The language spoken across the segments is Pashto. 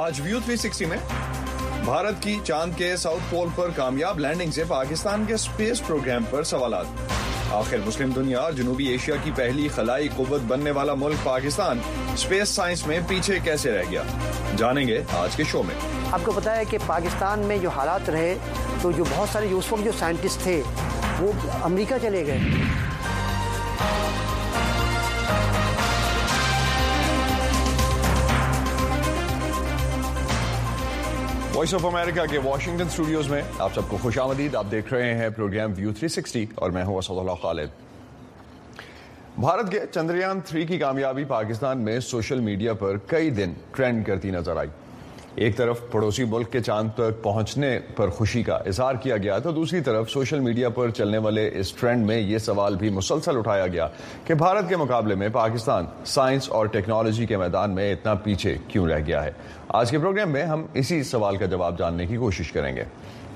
آج ویو 360 میں بھارت کی چاند کے ساؤتھ پول پر کامیاب لینڈنگ سے پاکستان کے اسپیس پروگرام پر سوالات. آخر مسلم دنیا اور جنوبی ایشیا کی پہلی خلائی قوت بننے والا ملک پاکستان اسپیس سائنس میں پیچھے کیسے رہ گیا، جانیں گے آج کے شو میں. آپ کو پتا ہے کہ پاکستان میں جو حالات رہے تو جو بہت سارے اس وقت جو سائنٹسٹ تھے وہ امریکہ چلے گئے. وائس آف امریکہ کے واشنگٹن اسٹوڈیوز میں آپ سب کو خوش آمدید. آپ دیکھ رہے ہیں پروگرام ویو 360 اور میں ہوں اسد اللہ خالد. بھارت کے چندریان 3 کی کامیابی پاکستان میں سوشل میڈیا پر کئی دن ٹرینڈ کرتی نظر آئی. ایک طرف پڑوسی ملک کے چاند تک پہنچنے پر خوشی کا اظہار کیا گیا تو دوسری طرف سوشل میڈیا پر چلنے والے اس ٹرینڈ میں یہ سوال بھی مسلسل اٹھایا گیا کہ بھارت کے مقابلے میں پاکستان سائنس اور ٹیکنالوجی کے میدان میں اتنا پیچھے کیوں رہ گیا ہے. آج کے پروگرام میں ہم اسی سوال کا جواب جاننے کی کوشش کریں گے.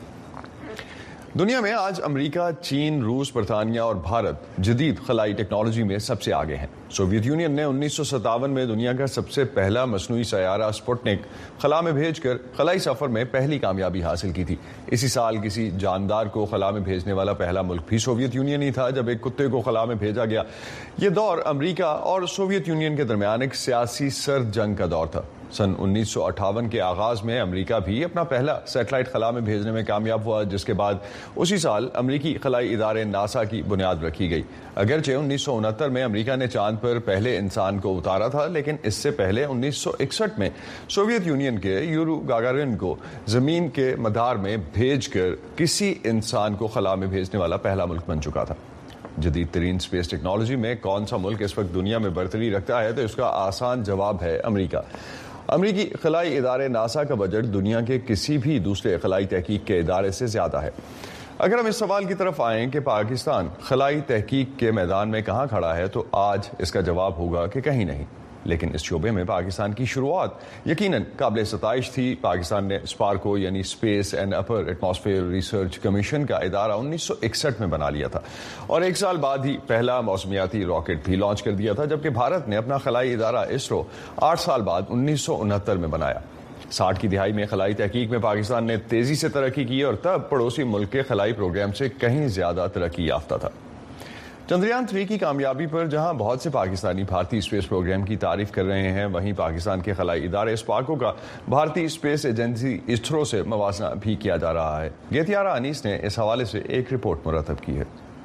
دنیا میں آج امریکہ، چین، روس، برطانیہ اور بھارت جدید خلائی ٹیکنالوجی میں سب سے آگے ہیں. سوویت یونین نے 1957 میں دنیا کا سب سے پہلا مصنوعی سیارہ سپوٹنک خلا میں بھیج کر خلائی سفر میں پہلی کامیابی حاصل کی تھی. اسی سال کسی جاندار کو خلا میں بھیجنے والا پہلا ملک بھی سوویت یونین ہی تھا جب ایک کتے کو خلا میں بھیجا گیا. یہ دور امریکہ اور سوویت یونین کے درمیان ایک سیاسی سرد جنگ کا دور تھا. سن 1958 کے آغاز میں امریکہ بھی اپنا پہلا سیٹلائٹ خلا میں بھیجنے میں کامیاب ہوا، جس کے بعد اسی سال امریکی خلائی ادارے ناسا کی بنیاد رکھی گئی. اگرچہ 1969 میں امریکہ نے چاند پر پہلے انسان کو اتارا تھا، لیکن اس سے پہلے 1961 میں سوویت یونین کے یورو گاگارین کو زمین کے مدار میں بھیج کر کسی انسان کو خلا میں بھیجنے والا پہلا ملک بن چکا تھا. جدید ترین اسپیس ٹیکنالوجی میں کون سا ملک اس وقت دنیا میں برتری رکھتا ہے تو اس کا آسان جواب ہے امریکہ. امریکی خلائی ادارے ناسا کا بجٹ دنیا کے کسی بھی دوسرے خلائی تحقیق کے ادارے سے زیادہ ہے. اگر ہم اس سوال کی طرف آئیں کہ پاکستان خلائی تحقیق کے میدان میں کہاں کھڑا ہے تو آج اس کا جواب ہوگا کہ کہیں نہیں. لیکن اس شعبے میں پاکستان کی شروعات یقیناً قابل ستائش تھی. پاکستان نے اسپارکو یعنی اسپیس اینڈ اپر ایٹماسفیئر ریسرچ کمیشن کا ادارہ 1961 میں بنا لیا تھا اور ایک سال بعد ہی پہلا موسمیاتی راکٹ بھی لانچ کر دیا تھا، جبکہ بھارت نے اپنا خلائی ادارہ اسرو 8 سال بعد 1969 میں بنایا. 60 کی دہائی میں خلائی تحقیق میں پاکستان نے تیزی سے ترقی کی اور تب پڑوسی ملک کے خلائی پروگرام سے کہیں زیادہ ترقی یافتہ تھا. چندریان 3 کی کامیابی پر جہاں بہت سے پاکستانی بھارتی اسپیس پروگرام کی تعریف کر رہے ہیں، وہیں پاکستان کے خلائی ادارے اسپارکو کا بھارتی اسپیس ایجنسی اسرو سے موازنہ بھی کیا جا رہا ہے. گیتیارا انیس نے اس حوالے سے ایک رپورٹ مرتب کی ہے.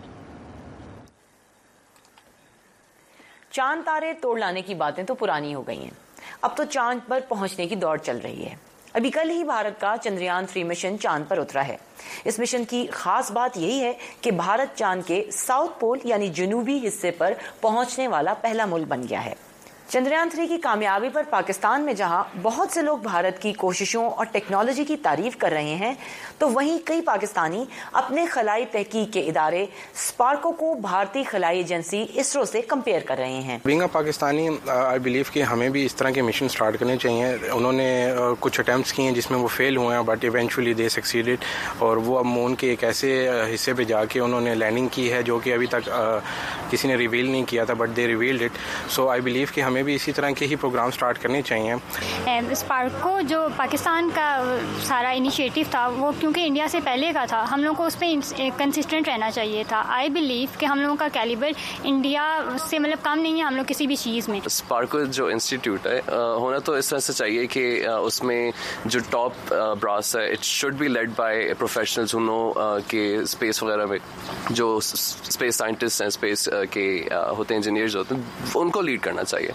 چاند تارے توڑ لانے کی باتیں تو پرانی ہو گئی ہیں، اب تو چاند پر پہنچنے کی دوڑ چل رہی ہے. ابھی کل ہی بھارت کا چندریان 3 مشن چاند پر اترا ہے. اس مشن کی خاص بات یہی ہے کہ بھارت چاند کے ساؤتھ پول یعنی جنوبی حصے پر پہنچنے والا پہلا ملک بن گیا ہے. چندریان 3 کی کامیابی پر پاکستان میں جہاں بہت سے لوگ بھارت کی کوششوں اور ٹیکنالوجی کی تعریف کر رہے ہیں تو وہیں کئی پاکستانی اپنے خلائی تحقیق کے ادارے اسپارکو کو بھارتی خلائی ایجنسی اسرو سے کمپیئر کر رہے ہیں. بینگ اے پاکستانی آئی بلیو کہ ہمیں بھی اس طرح کے مشن سٹارٹ کرنے چاہیے. انہوں نے کچھ اٹیمپٹس کیے ہیں جس میں وہ فیل ہوئے ہیں بٹ ایونچولی دے سکسیڈڈ، اور وہ اب مون کے ایک ایسے حصے پہ جا کے انہوں نے لینڈنگ کی ہے جو کہ ابھی تک کسی نے ریویل نہیں کیا تھا بٹ دے ریویلڈ اٹ. سو آئی بلیو کہ ہمیں بھی اسی طرح کے ہی پروگرام سٹارٹ کرنے چاہیے. اسپارکو جو پاکستان کا سارا انیشیٹو تھا وہ کیونکہ انڈیا سے پہلے کا تھا، ہم لوگوں کو اس پہ کنسسٹنٹ رہنا چاہیے تھا. آئی بلیو کہ ہم لوگوں کا کیلیبر انڈیا سے مطلب کم نہیں ہے ہم لوگ کسی بھی چیز میں. اسپارکو جو انسٹیٹیوٹ ہے ہونا تو اس طرح سے چاہیے کہ اس میں جو ٹاپ براس ہے اٹ شوڈ بی لیڈ بائی پروفیشنلز ہو نو کہ اسپیس وغیرہ میں جو اسپیس سائنٹسٹ ہیں، اسپیس کے ہوتے ہیں، انجینئرز ہوتے ہیں، ان کو لیڈ کرنا چاہیے.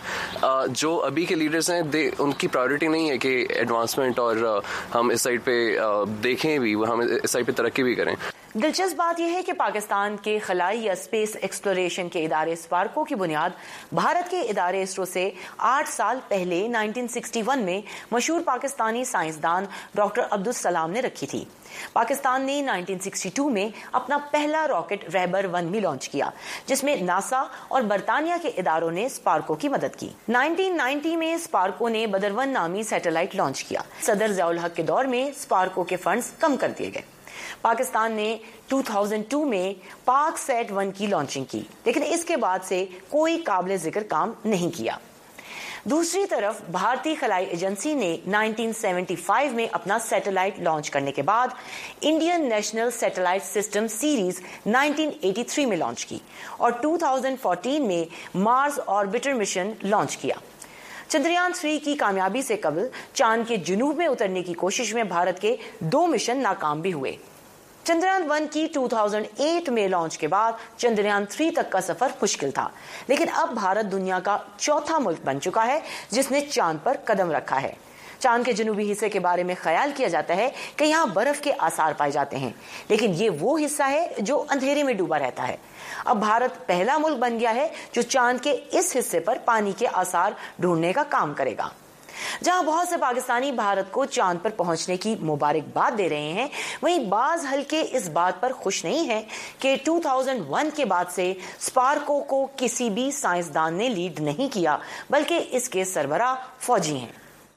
جو ابھی کے لیڈرز ہیں ان کی پرائیورٹی نہیں ہے کہ ایڈوانسمنٹ اور ہم اس سائڈ پہ دیکھیں بھی، ہم اس سائڈ پہ ترقی بھی کریں. دلچسپ بات یہ ہے کہ پاکستان کے خلائی یا اسپیس ایکسپلوریشن کے ادارے اسپارکو کی بنیاد بھارت کے ادارے اسرو سے 8 سال پہلے 1961 میں مشہور پاکستانی سائنسدان ڈاکٹر عبدالسلام نے رکھی تھی. پاکستان نے 1962 میں اپنا پہلا راکٹ رہبر 1 بھی لانچ کیا جس میں ناسا اور برطانیہ کے اداروں نے اسپارکو کی مدد کی. 1990 میں اسپارکو نے بدر 1 نامی سیٹلائٹ لانچ کیا. صدر ضیاء الحق کے دور میں اسپارکو کے فنڈز کم کر دیے گئے. پاکستان نے 2002 میں پاک سیٹ 1 کی لانچنگ کی، لیکن اس کے بعد سے کوئی قابل ذکر کام نہیں کیا. دوسری طرف بھارتی خلائی ایجنسی نے 1975 میں اپنا سیٹلائٹ لانچ کرنے کے بعد انڈین نیشنل سیٹلائٹ سسٹم سیریز 1983 میں لانچ کی اور 2014 میں مارس آربیٹر مشن لانچ کیا. چندریان 3 کی کامیابی سے قبل چاند کے جنوب میں اترنے کی کوشش میں بھارت کے 2 مشن ناکام بھی ہوئے. چندریان 1 کی 2008 میں لانچ کے بعد چندریان 3 تک کا سفر مشکل تھا، لیکن اب بھارت دنیا کا چوتھا ملک بن چکا ہے جس نے چاند پر قدم رکھا ہے. چاند کے جنوبی حصے کے بارے میں خیال کیا جاتا ہے کہ یہاں برف کے آثار پائے جاتے ہیں، لیکن یہ وہ حصہ ہے جو اندھیرے میں ڈوبا رہتا ہے. اب بھارت پہلا ملک بن گیا ہے جو چاند کے اس حصے پر پانی کے آثار ڈھونڈنے کا کام کرے گا. جہاں بہت سے پاکستانی بھارت کو چاند پر پہنچنے کی مبارکباد دے رہے ہیں، وہیں بعض حلقے اس بات پر خوش نہیں ہیں کہ 2001 کے بعد سے اسپارکو کو کسی بھی سائنسدان نے لیڈ نہیں کیا، بلکہ اس کے سربراہ فوجی ہیں.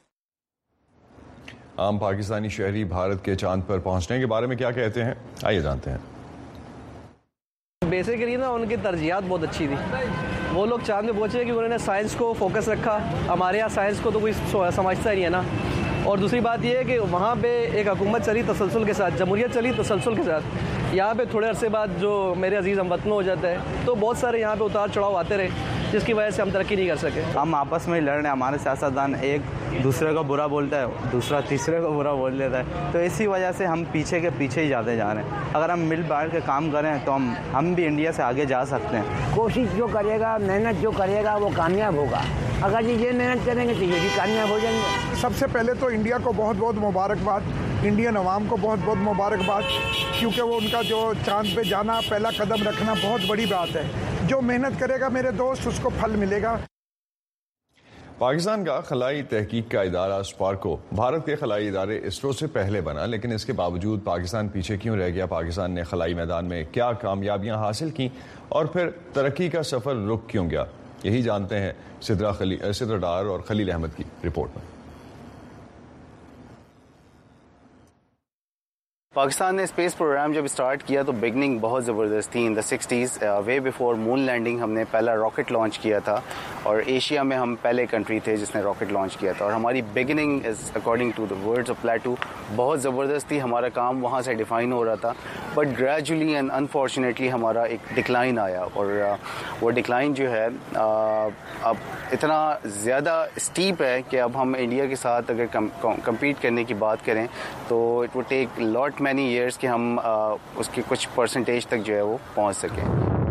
عام پاکستانی شہری بھارت کے چاند پر پہنچنے کے بارے میں کیا کہتے ہیں، آئیے جانتے ہیں. بیسیکلی نا ان کی ترجیحات بہت اچھی تھی. وہ لوگ چاند میں پہنچے کہ انہوں نے سائنس کو فوکس رکھا. ہمارے یہاں سائنس کو تو کوئی سمجھتا ہی نہیں ہے نا. اور دوسری بات یہ ہے کہ وہاں پہ ایک حکومت چلی تسلسل کے ساتھ، جمہوریت چلی تسلسل کے ساتھ. یہاں پہ تھوڑے عرصے بعد جو میرے عزیز ہم وطن ہو جاتا ہے تو بہت سارے یہاں پہ اتار چڑھاؤ آتے رہے، جس کی وجہ سے ہم ترقی نہیں کر سکے. ہم آپس میں لڑ رہے ہیں، ہمارے سیاستدان ایک دوسرے کو برا بولتا ہے، دوسرا تیسرے کو برا بول لیتا ہے، تو اسی وجہ سے ہم پیچھے کے پیچھے ہی جاتے جا رہے ہیں. اگر ہم مل بیٹھ کے کام کریں تو ہم بھی انڈیا سے آگے جا سکتے ہیں. کوشش جو کرے گا، محنت جو کرے گا وہ کامیاب ہوگا. اگر یہ محنت کریں گے تو یہ بھی کامیاب ہو جائیں گے. سب سے پہلے تو انڈیا کو بہت بہت مبارکباد، انڈین عوام کو بہت بہت مبارکباد، کیونکہ وہ ان کا جو چاند پہ جانا، پہلا قدم رکھنا بہت بڑی بات ہے. جو محنت کرے گا میرے دوست اس کو پھل ملے گا. پاکستان کا خلائی تحقیق کا ادارہ اسپارکو بھارت کے خلائی ادارے اسرو سے پہلے بنا، لیکن اس کے باوجود پاکستان پیچھے کیوں رہ گیا؟ پاکستان نے خلائی میدان میں کیا کامیابیاں حاصل کی اور پھر ترقی کا سفر رک کیوں گیا؟ یہی جانتے ہیں سدرا ڈار اور خلیل احمد کی رپورٹ میں. پاکستان نے اسپیس پروگرام جب اسٹارٹ کیا تو بگننگ بہت زبردست تھی. ان دا 60s وے بیفور مون لینڈنگ ہم نے پہلا راکٹ لانچ کیا تھا، اور ایشیا میں ہم پہلے کنٹری تھے جس نے راکٹ لانچ کیا تھا. اور ہماری بگننگ از اکارڈنگ ٹو دا ورڈز آف پلیٹو بہت زبردست تھی. ہمارا کام وہاں سے ڈیفائن ہو رہا تھا، بٹ گریجولی اینڈ انفارچونیٹلی ہمارا ایک ڈکلائن آیا، اور وہ ڈکلائن جو ہے اب اتنا زیادہ اسٹیپ ہے کہ اب ہم انڈیا کے ساتھ اگر کمپیٹ کرنے کی بات کریں تو اٹ وڈ ٹیک لاٹ مینی ایئرس کہ ہم اس کی کچھ پرسنٹیج تک جو ہے وہ پہنچ سکیں.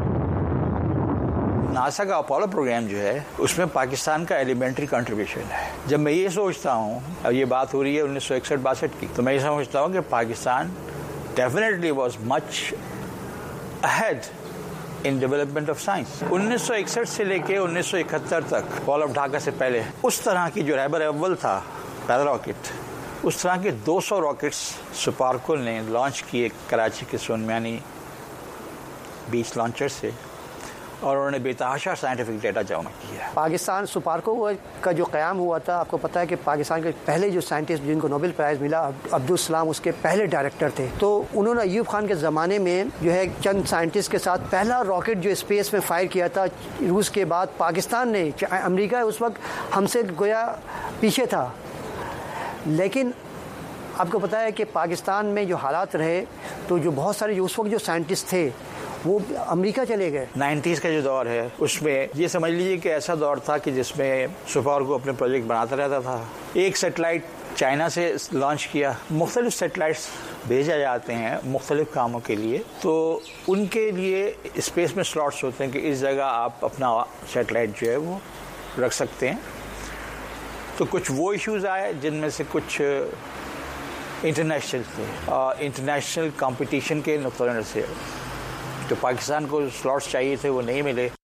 ناسا کا اپولو پروگرام جو ہے اس میں پاکستان کا ایلیمنٹری کنٹریبیوشن ہے. جب میں یہ سوچتا ہوں، اب یہ بات ہو رہی ہے 1961-62 کی، تو میں یہ سمجھتا ہوں کہ پاکستان ڈیفینیٹلی واز مچ اہیڈ ان ڈیولپمنٹ آف سائنس. 1961 سے لے کے 1971 تک، پول آف ڈھاکہ سے پہلے، اس طرح کی جو رہبر اول تھا پہلا راکٹ، اس طرح کے 200 راکٹس سپارکو نے لانچ کیے کراچی کے سونمیانی بیچ لانچر سے، اور انہوں نے بے تحاشا سائنٹیفک ڈیٹا جمع کیا. پاکستان سپارکو کا جو قیام ہوا تھا، آپ کو پتا ہے کہ پاکستان کے پہلے جو سائنٹسٹ جن کو نوبل پرائز ملا، عبدالسلام اس کے پہلے ڈائریکٹر تھے. تو انہوں نے ایوب خان کے زمانے میں جو ہے چند سائنٹسٹ کے ساتھ پہلا راکٹ جو اسپیس میں فائر کیا تھا روس کے بعد. پاکستان نے، امریکہ اس وقت ہم سے گویا پیچھے تھا، لیکن آپ کو پتا ہے کہ پاکستان میں جو حالات رہے تو جو بہت سارے اس وقت جو سائنٹسٹ تھے وہ امریکہ چلے گئے. 90s کا جو دور ہے اس میں یہ سمجھ لیجیے کہ ایسا دور تھا کہ جس میں سپارکو اپنے پروجیکٹ بناتا رہتا تھا. ایک سیٹلائٹ چائنا سے لانچ کیا، مختلف سیٹلائٹس بھیجا جاتے ہیں مختلف کاموں کے لیے، تو ان کے لیے اسپیس میں سلاٹس ہوتے ہیں کہ اس جگہ آپ اپنا سیٹلائٹ جو ہے وہ رکھ سکتے ہیں. تو کچھ وہ ایشوز آئے جن میں سے کچھ انٹرنیشنل تھے، انٹرنیشنل کمپٹیشن کے نقطہ نظر سے تو پاکستان کو سلاٹس چاہیے تھے، وہ نہیں ملے.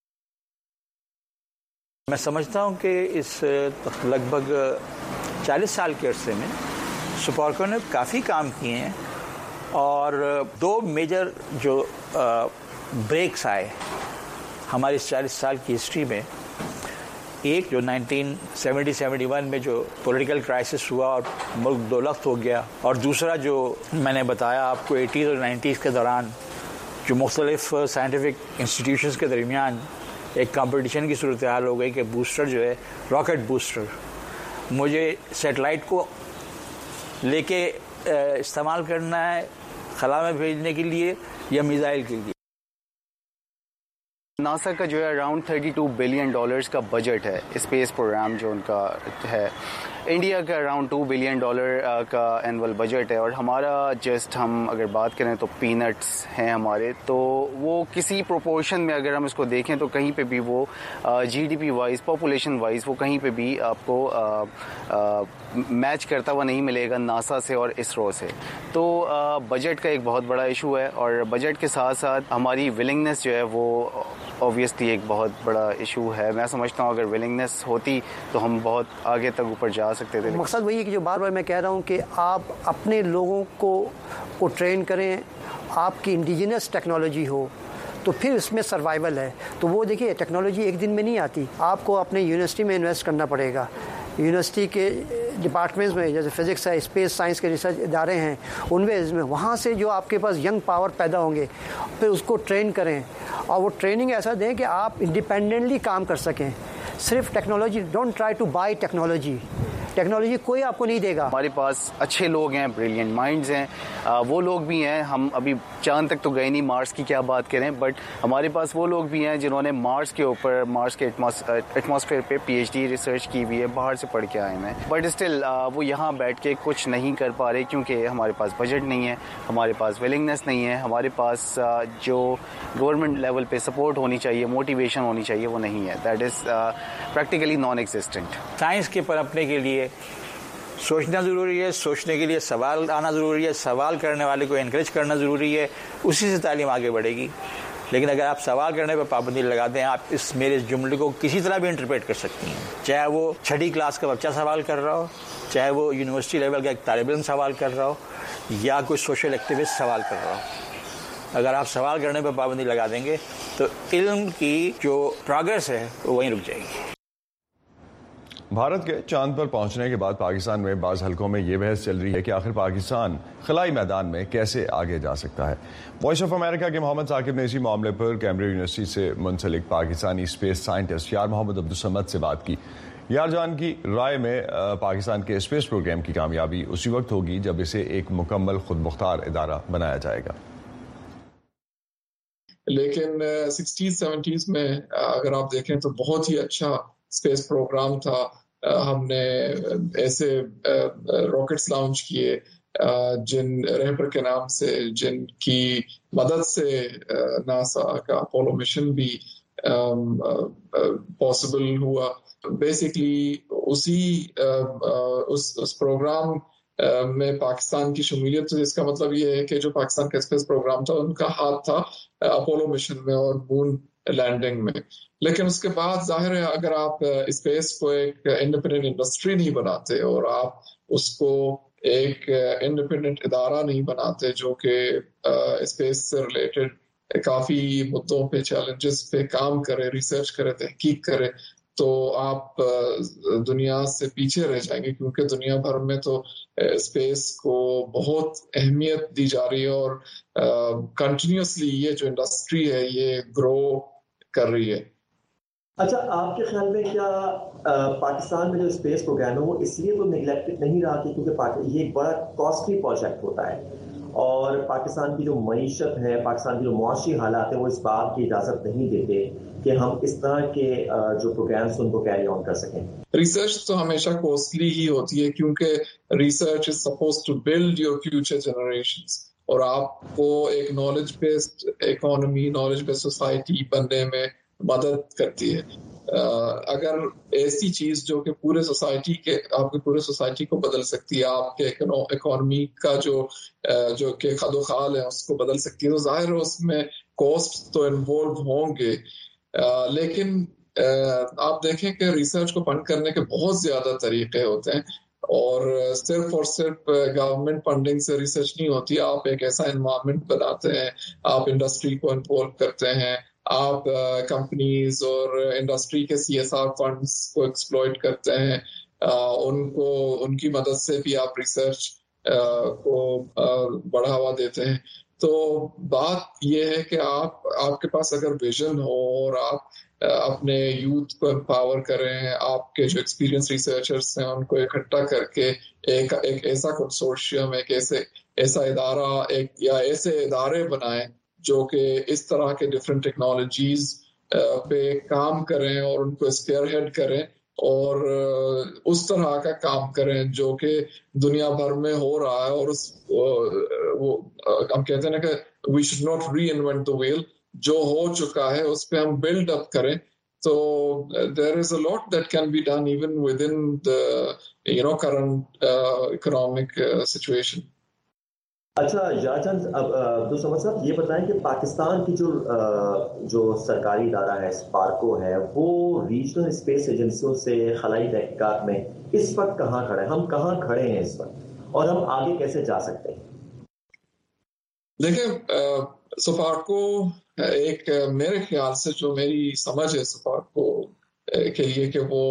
میں سمجھتا ہوں کہ اس لگ بھگ 40 سال کے عرصے میں سپارکو نے کافی کام کیے ہیں، اور 2 میجر جو بریکس آئے ہماری اس 40 سال کی ہسٹری میں. ایک جو 1970-71 میں جو پولیٹیکل کرائسس ہوا اور ملک دو لخت ہو گیا، اور دوسرا جو میں نے بتایا آپ کو 80s اور 90s کے دوران جو مختلف سائنٹیفک انسٹیٹیوشنز کے درمیان ایک کمپٹیشن کی صورتحال ہو گئی کہ بوسٹر جو ہے راکٹ بوسٹر مجھے سیٹلائٹ کو لے کے استعمال کرنا ہے خلا میں بھیجنے کے لیے یا میزائل کے لیے. ناسا کا جو ہے اراؤنڈ $32 بلین کا بجٹ ہے اسپیس پروگرام جو ان کا ہے. انڈیا کا اراؤنڈ $2 بلین کا اینول بجٹ ہے اور ہمارا جسٹ ہم اگر بات کریں تو پینٹس ہیں ہمارے, تو وہ کسی پروپورشن میں اگر ہم اس کو دیکھیں تو کہیں پہ بھی وہ جی ڈی پی وائز پاپولیشن وائز وہ کہیں پہ بھی آپ کو میچ کرتا ہوا نہیں ملے گا ناسا سے اور اسرو سے. تو بجٹ کا ایک بہت بڑا ایشو ہے اور بجٹ کے ساتھ ساتھ ہماری ولنگنس جو ہے وہ اوبویسلی ایک بہت بڑا ایشو ہے. میں سمجھتا ہوں اگر ولنگنس ہوتی تو ہم بہت آگے تک اوپر جا سکتے تھے. مقصد وہی ہے کہ جو بار بار میں کہہ رہا ہوں کہ آپ اپنے لوگوں کو ٹرین کریں, آپ کی انڈیجنس ٹیکنالوجی ہو تو پھر اس میں سروائیول ہے. تو وہ دیکھیے ٹیکنالوجی ایک دن میں نہیں آتی, آپ کو اپنے یونیورسٹی میں انویسٹ کرنا پڑے گا. یونیورسٹی کے ڈپارٹمنٹس میں جیسے فزکس ہے, اسپیس سائنس کے ریسرچ ادارے ہیں, ان میں وہاں سے جو آپ کے پاس ینگ پاور پیدا ہوں گے پھر اس کو ٹرین کریں اور وہ ٹریننگ ایسا دیں کہ آپ انڈیپینڈنٹلی کام کر سکیں. صرف ٹیکنالوجی, ڈونٹ ٹرائی ٹو بائی ٹیکنالوجی کوئی آپ کو نہیں دے گا. ہمارے پاس اچھے لوگ ہیں, بریلینٹ مائنڈز ہیں, وہ لوگ بھی ہیں. ہم ابھی چاند تک تو گئے نہیں, مارس کی کیا بات کریں, بٹ ہمارے پاس وہ لوگ بھی ہیں جنہوں نے مارس کے اوپر, مارس کے ایٹماسفیئر پہ پی ایچ ڈی ریسرچ کی ہوئی ہے, باہر سے پڑھ کے آئے ہیں. بٹ اسٹل وہ یہاں بیٹھ کے کچھ نہیں کر پا رہے کیونکہ ہمارے پاس بجٹ نہیں ہے, ہمارے پاس ولنگنس نہیں ہے, ہمارے پاس جو گورنمنٹ لیول پہ سپورٹ ہونی چاہیے, موٹیویشن ہونی چاہیے, وہ نہیں ہے. دیٹ از پریکٹیکلی نان ایگزسٹنٹ. سائنس کے پنپنے کے لیے سوچنا ضروری ہے, سوچنے کے لیے سوال آنا ضروری ہے, سوال کرنے والے کو انکریج کرنا ضروری ہے, اسی سے تعلیم آگے بڑھے گی. لیکن اگر آپ سوال کرنے پہ پابندی لگا دیں, آپ اس میرے جملے کو کسی طرح بھی انٹرپریٹ کر سکتی ہیں, چاہے وہ 6ٹھی کلاس کا بچہ سوال کر رہا ہو, چاہے وہ یونیورسٹی لیول کا ایک طالب علم سوال کر رہا ہو, یا کوئی سوشل ایکٹیوسٹ سوال کر رہا ہو. اگر آپ سوال کرنے پہ پابندی لگا دیں گے تو علم کی جو پروگرس ہے وہ وہیں رک جائے گی. بھارت کے چاند پر پہنچنے کے بعد پاکستان میں بعض حلقوں میں یہ بحث چل رہی ہے کہ آخر پاکستان خلائی میدان میں کیسے آگے جا سکتا ہے. وائس آف امریکہ کے محمد ثاقب نے اسی معاملے پر کیمبرج یونیورسٹی سے منسلک پاکستانی اسپیس سائنٹسٹ یار محمد عبدالصمد سے بات کی. یار جان کی رائے میں پاکستان کے اسپیس پروگرام کی کامیابی اسی وقت ہوگی جب اسے ایک مکمل خود مختار ادارہ بنایا جائے گا. لیکن 60s-70s میں اگر آپ دیکھیں تو بہت ہی اچھا اسپیس پروگرام تھا. ہم نے ایسے راکٹس لانچ کیے جن ریپر کے نام سے, جن کی مدد سے ناسا کا اپولو مشن بھی پاسبل ہوا. بیسکلی اس پروگرام میں پاکستان کی شمولیت, اس کا مطلب یہ ہے کہ جو پاکستان کا اسپیس پروگرام تھا ان کا ہاتھ تھا اپولو مشن میں اور مون لینڈنگ میں. لیکن اس کے بعد ظاہر ہے اگر آپ اسپیس کو ایک انڈیپینڈنٹ انڈسٹری نہیں بناتے اور آپ اس کو ایک انڈیپینڈنٹ ادارہ نہیں بناتے جو کہ اسپیس سے ریلیٹڈ کافی مدعوں پہ, چیلنجز پہ کام کرے, ریسرچ کرے, تحقیق کرے, تو آپ دنیا سے پیچھے رہ جائیں گے. کیونکہ دنیا بھر میں تو اسپیس کو بہت اہمیت دی جا رہی ہے اور کنٹینیوسلی یہ جو انڈسٹری ہے یہ گرو کر رہی ہے. اچھا, آپ کے خیال میں کیا پاکستان میں جو اسپیس پروگرام ہے وہ اس لیے تو نیگلیکٹڈ نہیں رہا کہ کیونکہ یہ ایک بڑا کاسٹلی پروجیکٹ ہوتا ہے اور پاکستان کی جو معیشت ہے, پاکستان کی جو معاشی حالات ہیں وہ اس بات کی اجازت نہیں دیتے کہ ہم اس طرح کے جو پروگرامس ان کو کیری آن کر سکیں. ریسرچ تو ہمیشہ کوسٹلی ہی ہوتی ہے کیونکہ ریسرچ از سپوز ٹو بلڈ یور فیوچر جنریشنز, اور آپ کو ایک نالج بیسڈ اکانومی, نالج بیسڈ سوسائٹی بننے میں مدد کرتی ہے. اگر ایسی چیز جو کہ پورے سوسائٹی کے, آپ کے پورے سوسائٹی کو بدل سکتی ہے, آپ کے اکانومی کا جو کہ خد و خال ہے اس کو بدل سکتی ہے, تو ظاہر ہے اس میں کاسٹ تو انوالو ہوں گے. لیکن آپ دیکھیں کہ ریسرچ کو فنڈ کرنے کے بہت زیادہ طریقے ہوتے ہیں اور صرف گورنمنٹ فنڈنگ سے ریسرچ نہیں ہوتی. آپ ایک ایسا انوائرمنٹ بناتے ہیں, آپ انڈسٹری کو انوالو کرتے ہیں, آپ کمپنیز اور انڈسٹری کے CSR فنڈز کو ایکسپلوئٹ کرتے ہیں, ان کی مدد سے بھی آپ ریسرچ کو بڑھاوا دیتے ہیں. تو بات یہ ہے کہ آپ کے پاس اگر ویژن ہو اور آپ اپنے یوتھ کو امپاور کریں, آپ کے جو ایکسپیرینس ریسرچرس ہیں ان کو اکٹھا کر کے ایک ایسا کنسورشیم, ایک ایسا ادارہ یا ایسے ادارے بنائیں جو کہ اس طرح کے ڈفرینٹ ٹیکنالوجیز پہ کام کریں اور ان کو اسپیئر ہیڈ کریں اور اس طرح کا کام کریں جو کہ دنیا بھر میں ہو رہا ہے. اور ہم کہتے ہیں نا کہ وی شوڈ ناٹ ری انوینٹ دا ویل, جو ہو چکا ہے اس پہ ہم بلڈ اپ کریں. تو there is a lot that can be done even within the current economic situation. اچھا یاچند, اب عبدل صمد صاحب یہ بتائیں کہ پاکستان کی جو سرکاری ادارہ ہے اسپارکو ہے, وہ ریجنل اسپیس ایجنسیوں سے خلائی تحقیقات میں اس وقت کہاں کھڑے ہیں؟ ہم کہاں کھڑے ہیں اس وقت اور ہم آگے کیسے جا سکتے ہیں؟ دیکھیں سپارکو ایک میرے خیال سے جو میری سمجھ ہے سپارکو کے لیے کہ وہ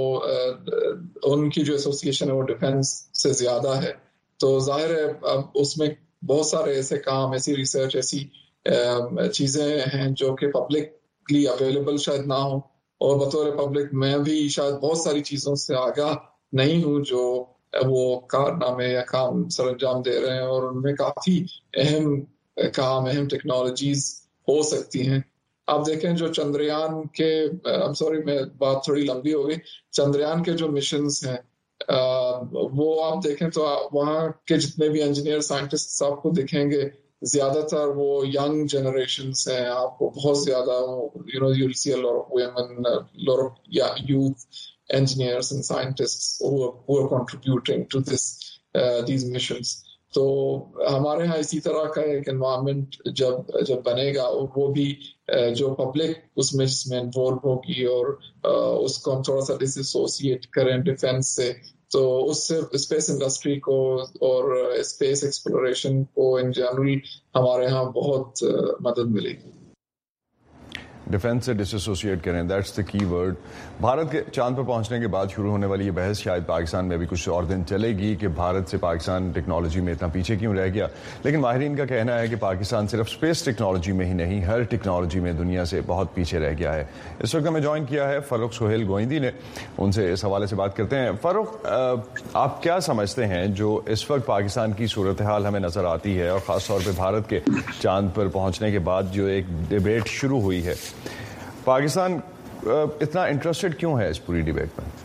ان کی جو ایسوسیشن ہے وہ ڈیفینس سے زیادہ ہے. تو ظاہر ہے اب اس میں بہت سارے ایسے کام, ایسی ریسرچ, ایسی چیزیں ہیں جو کہ پبلکلی اویلیبل شاید نہ ہوں, اور بطور پبلک میں بھی شاید بہت ساری چیزوں سے آگاہ نہیں ہوں جو وہ کارنامے یا کام سر انجام دے رہے ہیں, اور ان میں کافی اہم کام, اہم ٹیکنالوجیز ہو سکتی ہیں. آپ دیکھیں جو چندریان کے, میں بات تھوڑی لمبی ہو گئی, چندریان کے جو مشنز ہیں وہ آپ دیکھیں تو وہاں کے جتنے بھی انجینئر سائنٹسٹ آپ کو دکھیں گے زیادہ تر وہ ینگ جنریشنز ہیں. آپ کو بہت زیادہ you'll see a lot of women, a lot of youth engineers and scientists who are contributing to these missions. تو ہمارے ہاں اسی طرح کا ایک انوائرمنٹ جب بنے گا, وہ بھی جو پبلک اس میں جس میں انوالو ہوگی اور اس کو ہم تھوڑا سا ڈس ایسوسیٹ کریں ڈیفینس سے, تو اس سے اسپیس انڈسٹری کو اور اسپیس ایکسپلوریشن کو ان جنرل ہمارے ہاں بہت مدد ملے گی. ڈیفینس سے ڈس ایسوسیٹ کریں, دیٹس دا کی ورڈ. بھارت کے چاند پر پہنچنے کے بعد شروع ہونے والی یہ بحث شاید پاکستان میں بھی کچھ اور دن چلے گی کہ بھارت سے پاکستان ٹیکنالوجی میں اتنا پیچھے کیوں رہ گیا. لیکن ماہرین کا کہنا ہے کہ پاکستان صرف اسپیس ٹیکنالوجی میں ہی نہیں, ہر ٹیکنالوجی میں دنیا سے بہت پیچھے رہ گیا ہے. اس وقت ہمیں جوائن کیا ہے فاروق سہیل گوئندی نے, ان سے اس حوالے سے بات کرتے ہیں. فاروق, آپ کیا سمجھتے ہیں جو اس وقت پاکستان کی صورتحال ہمیں نظر آتی ہے, اور خاص طور پہ بھارت کے چاند پر پہنچنے کے بعد جو ایک ڈیبیٹ شروع ہوئی ہے, پاکستان اتنا انٹرسٹڈ کیوں ہے اس پوری ڈیبیٹ میں؟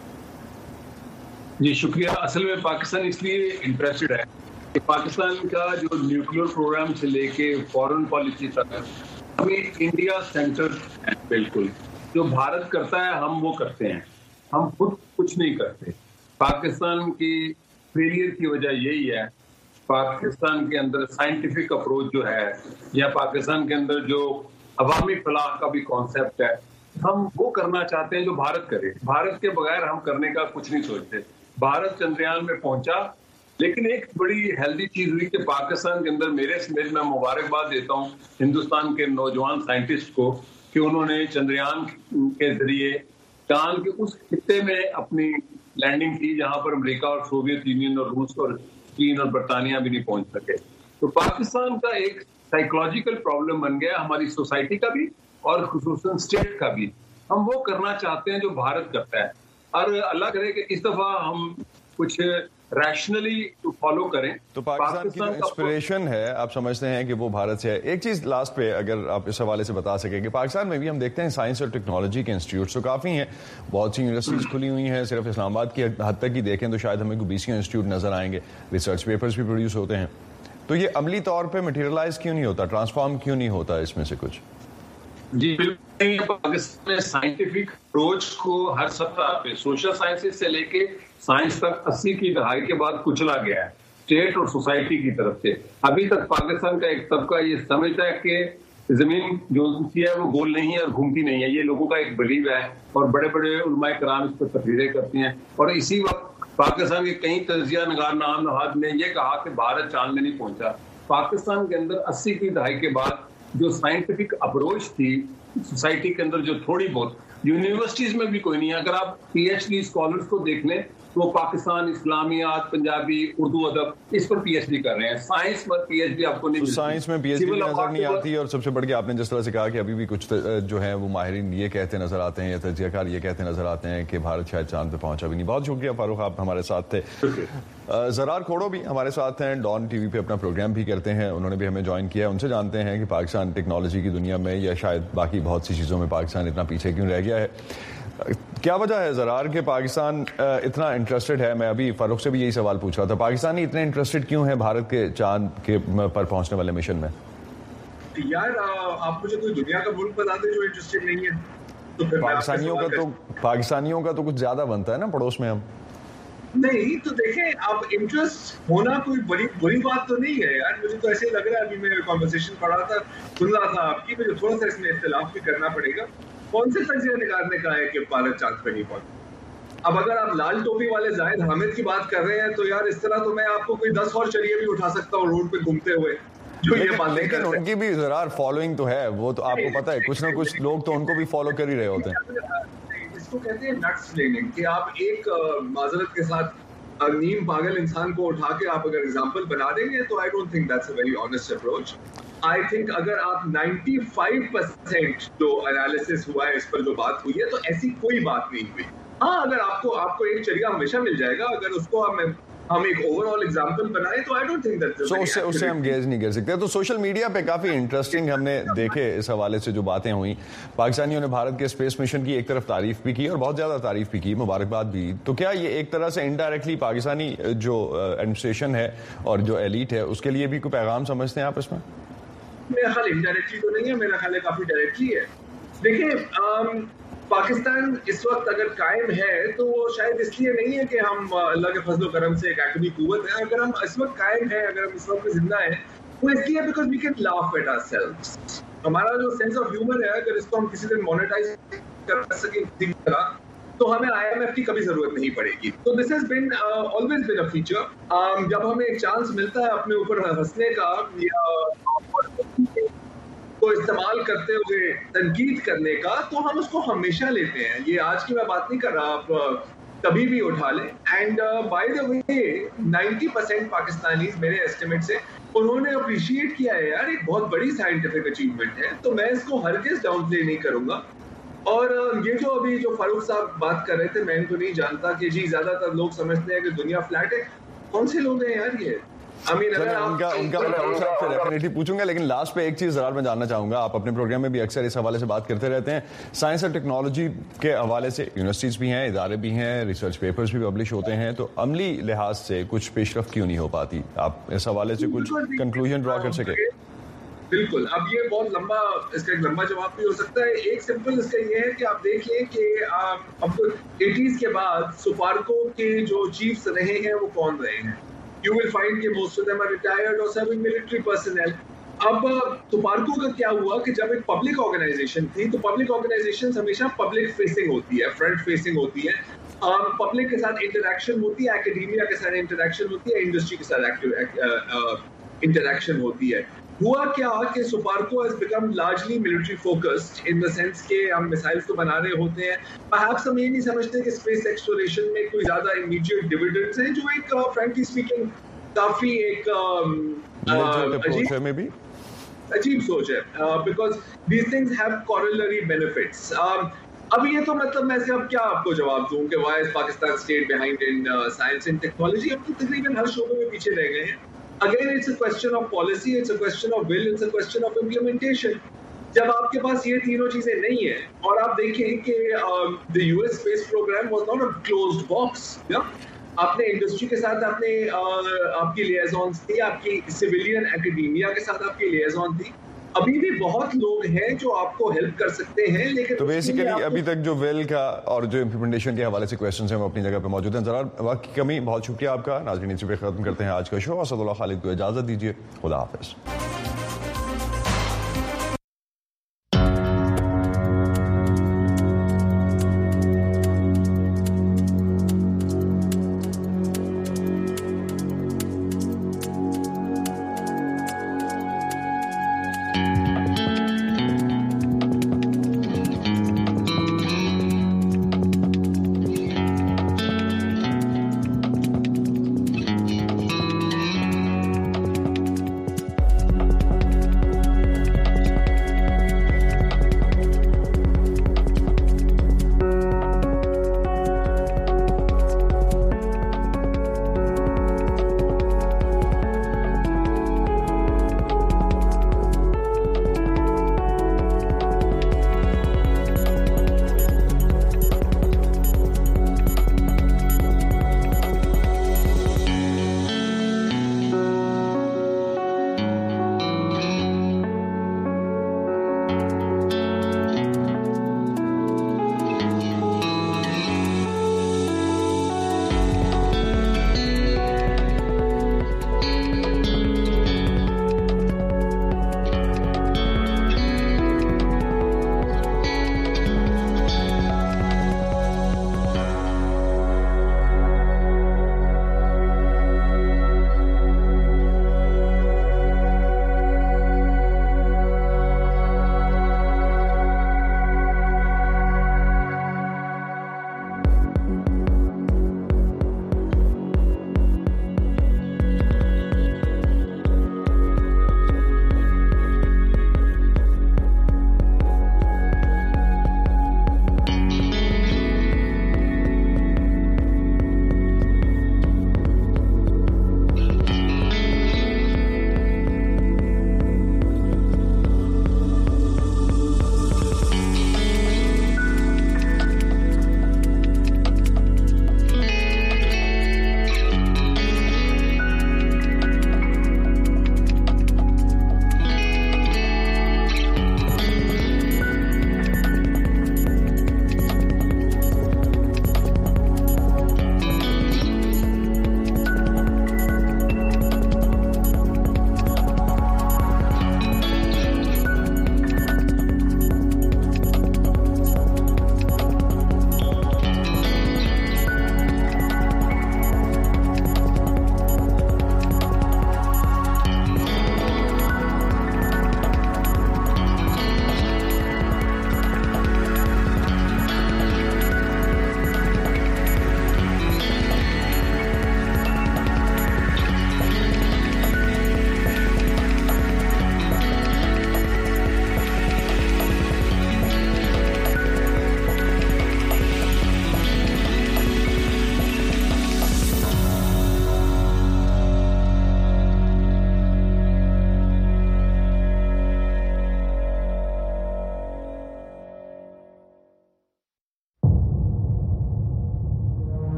جی شکریہ. اصل میں پاکستان اس لیے انٹرسٹڈ ہے کہ پاکستان کا جو نیوکلیئر پروگرام سے لے کے فارن پالیسی تک ہمیں انڈیا سینٹر ہے. بالکل جو بھارت کرتا ہے ہم وہ کرتے ہیں, ہم خود کچھ نہیں کرتے. پاکستان کی فیلئر کی وجہ یہی ہے, پاکستان کے اندر سائنٹیفک اپروچ جو ہے, یا پاکستان کے اندر جو عوامی فلاح کا بھی کانسیپٹ ہے, ہم وہ کرنا چاہتے ہیں جو بھارت کرے. بھارت کے بغیر ہم کرنے کا کچھ نہیں سوچتے. بھارت چندریان میں پہنچا, لیکن ایک بڑی ہیلدی چیز ہوئی کہ پاکستان کے اندر میں مبارکباد دیتا ہوں ہندوستان کے نوجوان سائنٹسٹ کو کہ انہوں نے چندریان کے ذریعے چاند کے اس خطے میں اپنی لینڈنگ کی جہاں پر امریکہ اور سوویت یونین اور روس اور چین اور برطانیہ بھی نہیں پہنچ سکے. تو پاکستان کا ایک سائیکولوجیکل پرابلم بن گیا ہماری سوسائٹی کا بھی اور خصوصاً اسٹیٹ کا بھی. ہم وہ کرنا چاہتے ہیں جو بھارت کرتا ہے, اور اللہ کرے کہ اس دفعہ ہم کچھ ریشنلی فالو کریں. تو پاکستان کی جو انسپریشن ہے آپ سمجھتے ہیں کہ وہ بھارت سے ہے. ایک چیز لاسٹ پہ اگر آپ اس حوالے سے بتا سکیں کہ پاکستان میں بھی ہم دیکھتے ہیں سائنس اور ٹیکنالوجی کے انسٹیٹیوٹس تو کافی ہیں, بہت سی یونیورسٹیز کھلی ہوئی ہیں. صرف اسلام آباد کی حد تک ہی دیکھیں تو شاید ہمیں کوئی 20 انسٹیٹیوٹ نظر آئیں گے. ریسرچ پیپرز بھی پروڈیوس ہوتے ہیں. تو یہ عملی طور پہ مٹیریلائز کیوں نہیں ہوتا, ٹرانسفارم کیوں نہیں ہوتا اس میں سے کچھ؟ جی بالکل, پاکستان میں سائنٹیفک اپروچ کو ہر سطح پہ سوشل سائنسز سے لے کے سائنس تک 80 کی دہائی کے بعد کچلا گیا ہے اسٹیٹ اور سوسائٹی کی طرف سے. ابھی تک پاکستان کا ایک طبقہ یہ سمجھتا ہے کہ زمین جو اونچی ہے وہ گول نہیں ہے اور گھومتی نہیں ہے. یہ لوگوں کا ایک بلیو ہے, اور بڑے بڑے علماء کرام اس پر تقریریں کرتے ہیں. اور اسی وقت پاکستان کے کئی تجزیہ نگار نام نہاد نے یہ کہا کہ بھارت چاند میں نہیں پہنچا. پاکستان کے اندر 80 کی دہائی کے بعد جو سائنٹیفک اپروچ تھی سوسائٹی کے اندر جو تھوڑی بہت, یونیورسٹیز میں بھی کوئی نہیں ہے. اگر آپ پی ایچ ڈی اسکالرس کو دیکھ لیں वो पाकिस्तान, इस्लामियात, पंजाबी, उर्दू अदब इस पर पीएचडी कर रहे हैं। साइंस पर पीएचडी आपको नहीं मिलती। साइंस में पीएचडी नजर नहीं आती, और सबसे बढ़ के आपने जिस तरह से कहा कि अभी भी कुछ जो है वो माहिरीन ये कहते नजर आते हैं या तज्जियाकार ये कहते नजर आते हैं कि भारत शायद चांद पे पहुंचा भी नहीं। बहुत शुक्रिया फारूक, आप हमारे साथ थे। ज़रार खोड़ो भी हमारे साथ हैं, डॉन टीवी पे अपना प्रोग्राम भी करते हैं, उन्होंने भी हमें ज्वाइन किया। उनसे जानते हैं कि पाकिस्तान टेक्नोलॉजी की दुनिया में या शायद बाकी बहुत सी चीज़ों में पाकिस्तान इतना पीछे क्यों रह गया है, क्या वजह है ज़रार के पाकिस्तान इतना इंटरेस्टेड है। मैं अभी फारूक से भी यही सवाल पूछ रहा था, पाकिस्तानी इतने इंटरेस्टेड क्यों है भारत के चांद के पर पहुंचने वाले मिशन में? यार आप मुझे कोई दुनिया का मुल्क बता दें जो इंटरेस्टेड नहीं है, तो फिर पाकिस्तानियों का तो कुछ ज्यादा बनता है ना पड़ोस में हम। नहीं तो देखें, आप इंटरेस्ट होना कोई बड़ी बुरी बात तो नहीं है यार। मुझे तो ऐसे ही लग रहा है, अभी मैं कॉन्वर्सेशन पढ़ रहा था, सुन रहा था आपकी, मुझे थोड़ा सा इसमें इख्तिलाफ भी करना पड़ेगा। कौन से तजिया निगार ने कहा है कि भारत चांद पे नहीं पहुंचा? अब अगर आप लाल टोपी वाले जाहिद हामिद की बात कर रहे हैं तो यार इस तरह तो मैं आपको कोई 10 और चलिए भी उठा सकता हूँ रोड पे घूमते हुए, जो ये बात। लेकिन उनकी भी ज़रार फॉलोइंग तो है, वो तो आपको पता है, कुछ ना कुछ लोग तो उनको भी फॉलो कर ही रहे होते हैं। इसको कहते हैं नट्स लेनिंग, कि आप एक माजरत के साथ नीम पागल इंसान को उठा के आप अगर एग्जाम्पल बना देंगे तो I don't think that's a very honest approach. I think अगर आप 95% जो एनालिसिस हुआ है इस पर जो बात हुई है तो ऐसी कोई बात नहीं हुई। हाँ, अगर आपको एक जरिया हमेशा मिल जाएगा, अगर उसको हम एक ओवरऑल एग्जांपल बनाए तो आई डोंट थिंक दैट उससे हम गेज नहीं कर सकते। तो सोशल मीडिया पे काफी इंटरेस्टिंग हमने देखे इस हवाले से जो बातें हुई, पाकिस्तानियों ने भारत के स्पेस मिशन की एक तरफ तारीफ भी की और बहुत ज्यादा तारीफ भी की, मुबारकबाद भी। तो क्या ये एक तरह से इनडायरेक्टली पाकिस्तानी जो एडमिनिस्ट्रेशन है और जो एलीट है उसके लिए भी कोई पैगाम समझते हैं आप इसमें? मेरा ख्याल इनडायरेक्टली तो नहीं है, मेरा ख्याल है काफी डायरेक्टली है। देखिए, पाकिस्तान इस वक्त अगर कायम है तो वो शायद इसलिए नहीं है कि हम अल्लाह के फजल करम से एक एटमी कुव्वत है। अगर हम इस वक्त कायम है, अगर हम इस वक्त जिंदा है, वो इसलिए because we can laugh at ourselves. हमारा जो सेंस ऑफ ह्यूमर है, अगर इसको हम किसी दिन मोनेटाइज कर सकें किसी तरह, तो हमें IMF की कभी जरूरत नहीं पड़ेगी। तो this has been always been a feature. जब हमें एक चांस मिलता है अपने ऊपर हंसने का या को इस्तेमाल करते हुए तनकीद करने का, तो हम उसको हमेशा लेते हैं। ये आज की मैं बात नहीं कर रहा, आप कभी भी उठा लें। And by the way 90% Pakistanis मेरे एस्टिमेट से उन्होंने अप्रिशिएट किया है यार, एक बहुत बड़ी साइंटिफिक अचीवमेंट है, तो मैं इसको हरगिज़ डाउनप्ले नहीं करूंगा। और ये जो अभी जो फारूक साहब बात कर रहे थे, मैं इनको नहीं जानता कि जी ज्यादातर लोग समझते हैं कि दुनिया फ्लैट है। कौन से लोग हैं यार ये? उनका डेफिनेटली पूछूंगा, लेकिन लास्ट पे एक चीज जरा मैं जानना चाहूंगा। आप अपने प्रोग्राम में भी अक्सर इस हवाले से बात करते रहते हैं, साइंस और टेक्नोलॉजी के हवाले से यूनिवर्सिटीज भी हैं, इदारे भी हैं, रिसर्च पेपर्स भी पब्लिश होते हैं, तो अमली लिहाज से कुछ पेशरफ्त क्यों नहीं हो पाती? आप इस हवाले से कुछ कंक्लूजन ड्रॉ कर सके? बिल्कुल, अब ये बहुत लंबा, इसका एक लंबा जवाब भी हो सकता है। एक सिंपल इसका ये है कि आप देख लें कि अब 80s के बाद सुपार्को के जो चीफ्स रहे हैं वो कौन रहे हैं। You will find कि most of them are retired or serving military personnel. अब सुपार्को का क्या हुआ कि जब एक पब्लिक ऑर्गेनाइजेशन थी, तो पब्लिक ऑर्गेनाइजेशंस हमेशा पब्लिक फेसिंग होती है, फ्रंट फेसिंग होती है, पब्लिक के साथ इंटरेक्शन होती है, एकेडेमिया के साथ इंटरेक्शन होती है, इंडस्ट्री के साथ इंटरेक्शन होती है। हुआ क्या कि SUPARCO has become largely military focused in the sense कि हम मिसाइल्स तो बना रहे होते हैं, perhaps हम ये नहीं समझते कि स्पेस एक्सप्लोरेशन में कोई ज्यादा immediate dividends हैं, जो एक frankly speaking काफी एक अजीब सोच है, because these things have corollary benefits. अब ये तो मतलब मैं अब क्या आपको जवाब दूं कि why is Pakistan stayed behind in science and technology? अब तो तकरीबन हर शोबे में पीछे रह गए हैं। Again, it's a question of policy, it's a question of will, it's a question of implementation. जब आपके पास ये तीनों चीजें नहीं है, और आप देखें कि the US space program was not a closed box, आपने इंडस्ट्री के साथ आपकी लियाज़ॉन्स थी, आपकी सिविलियन एकेडेमिया के साथ आपकी लियाज़ॉन थी। अभी भी बहुत लोग हैं जो आपको हेल्प कर सकते हैं, लेकिन तो बेसिकली अभी तक जो वेल का और जो इम्प्लीमेंटेशन के हवाले से क्वेश्चंस हैं वो अपनी जगह पे मौजूद हैं। जरा वक्त की कमी, बहुत शुक्रिया आपका। नाज़रीन, इसी पे खत्म करते हैं आज का शो। असदुल्लाह खालिद को इजाजत दीजिए, खुदा हाफिज।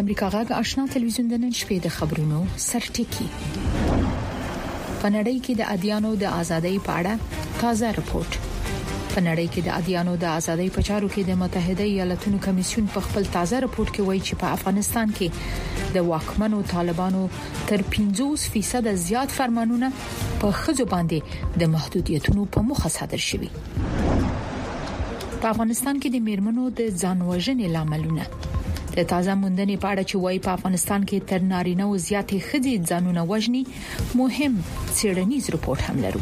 امریکا غږ آشنا تلویزیون د نن شپې د خبرونو سرټکی. په نړۍ کې د ادیانو د ازادۍ په اړه تازه رپورت. په نړۍ کې د ادیانو د ازادۍ په چارو کې د متحده ایالاتونو کمیسیون په خپل تازه رپورت کې وایي چې په افغانستان کې د واکمنو طالبانو تر 50% زیات فرمانونه په ښځو باندې د محدودیتونو په مخه صادر شوي. په افغانستان کې د میرمنو د ځانوژنې لاملونه د تازه موندنې په اړه چې وایي په افغانستان کې تر نارینه او زیاتې ښځې ځانونه وژني مهم څېړنیز رپورت هم لرو.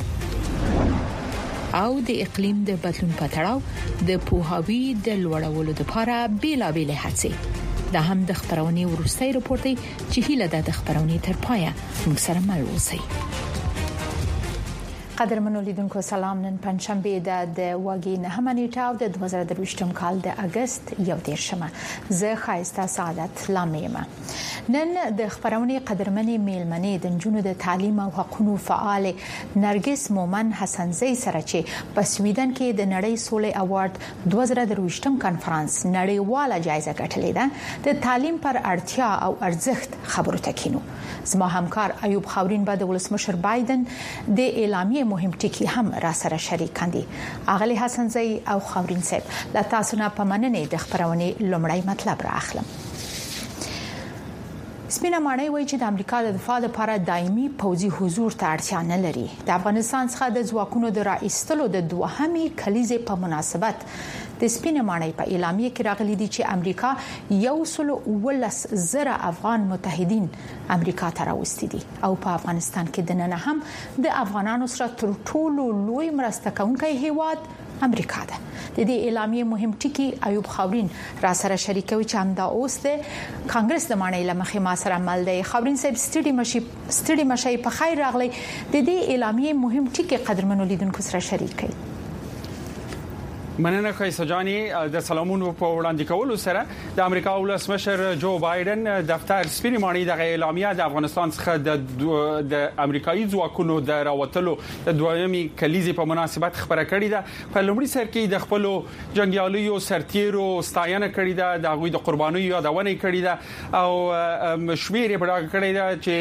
او د اقلیم د بدلون په تړاو د پوهاوی د لوړولو لپاره بیلابېل هڅې. دا هم د خبرونې وروستۍ رپورت دی چې هیله ده د خبرونې تر پایه موږ سره مل اوسئ. قدرمنو لیدونکو سلام. نن پنځشنبه د واګي 9 نیټه او د 2023م کال د اگست 1 زه خایسته سعادت لامیمه. نن د خبرونې قدرمنې میلمنې د جنونو د تعلیم او حقوقو فعال نرګس مومن حسنزئی سره چې په سویډن کې د نړۍ سولې اوارد 2023م کانفرنس نړیواله جایزه ګټلې ده د تعلیم پر اړتیا او ارزښت خبرو تکینو. زما همکار ایوب خاورین به د ولسمشر بایدن د اعلامیه مهم ټکی هم را سره شریک کاندي. اغلی حسنزئی او خاورین صاحب لا تاسو نه پمننې د خبرونې لومړی مطلب را اخلم. سپینه ماڼۍ وایي چې د امریکا د دفاع لپاره دایمي پوځي حضور ته اړتیا نه لري. د افغانستان څخه د ځواکونو د راایستلو د دوهمې کلیزې په مناسبت د سپینه ماڼۍ په اعلامیه کې راغلي دي چې امریکا 110,000 افغان متحدین امریکا ته راوستي دي او په افغانستان کې د نن هم د افغانانو سره تر ټولو لوی مرسته کوونکی هیواد امریکا ده. د دې اعلامیه مهم ټکی ایوب خاورین را سره شریکوي چې همدا اوس د کانګرس د ماڼۍ لمخې ما سره مل دی. خاورین صاحب ستړي مشي په خیر راغلی. د دې اعلامیه مهم ټکی قدرمنو لیدونکو سره شریک کړي. مننه خیسه جانی. د سلامونو په وړاندې کولو سره د امریکا ولسمشر جو بایدن دفتر سپینې ماڼۍ د اعلامیه د افغانستان څخه د امریکایي ځواکونو د راوتلو د دویمې کلیزې په مناسبت خبره کړې ده. په لومړي سر کې د خپل جنگیالیو سرتیرو ستاینه کړې ده، د هغوی د قربانیو یادونه کړې ده او شمیر یې بډا کړې ده چې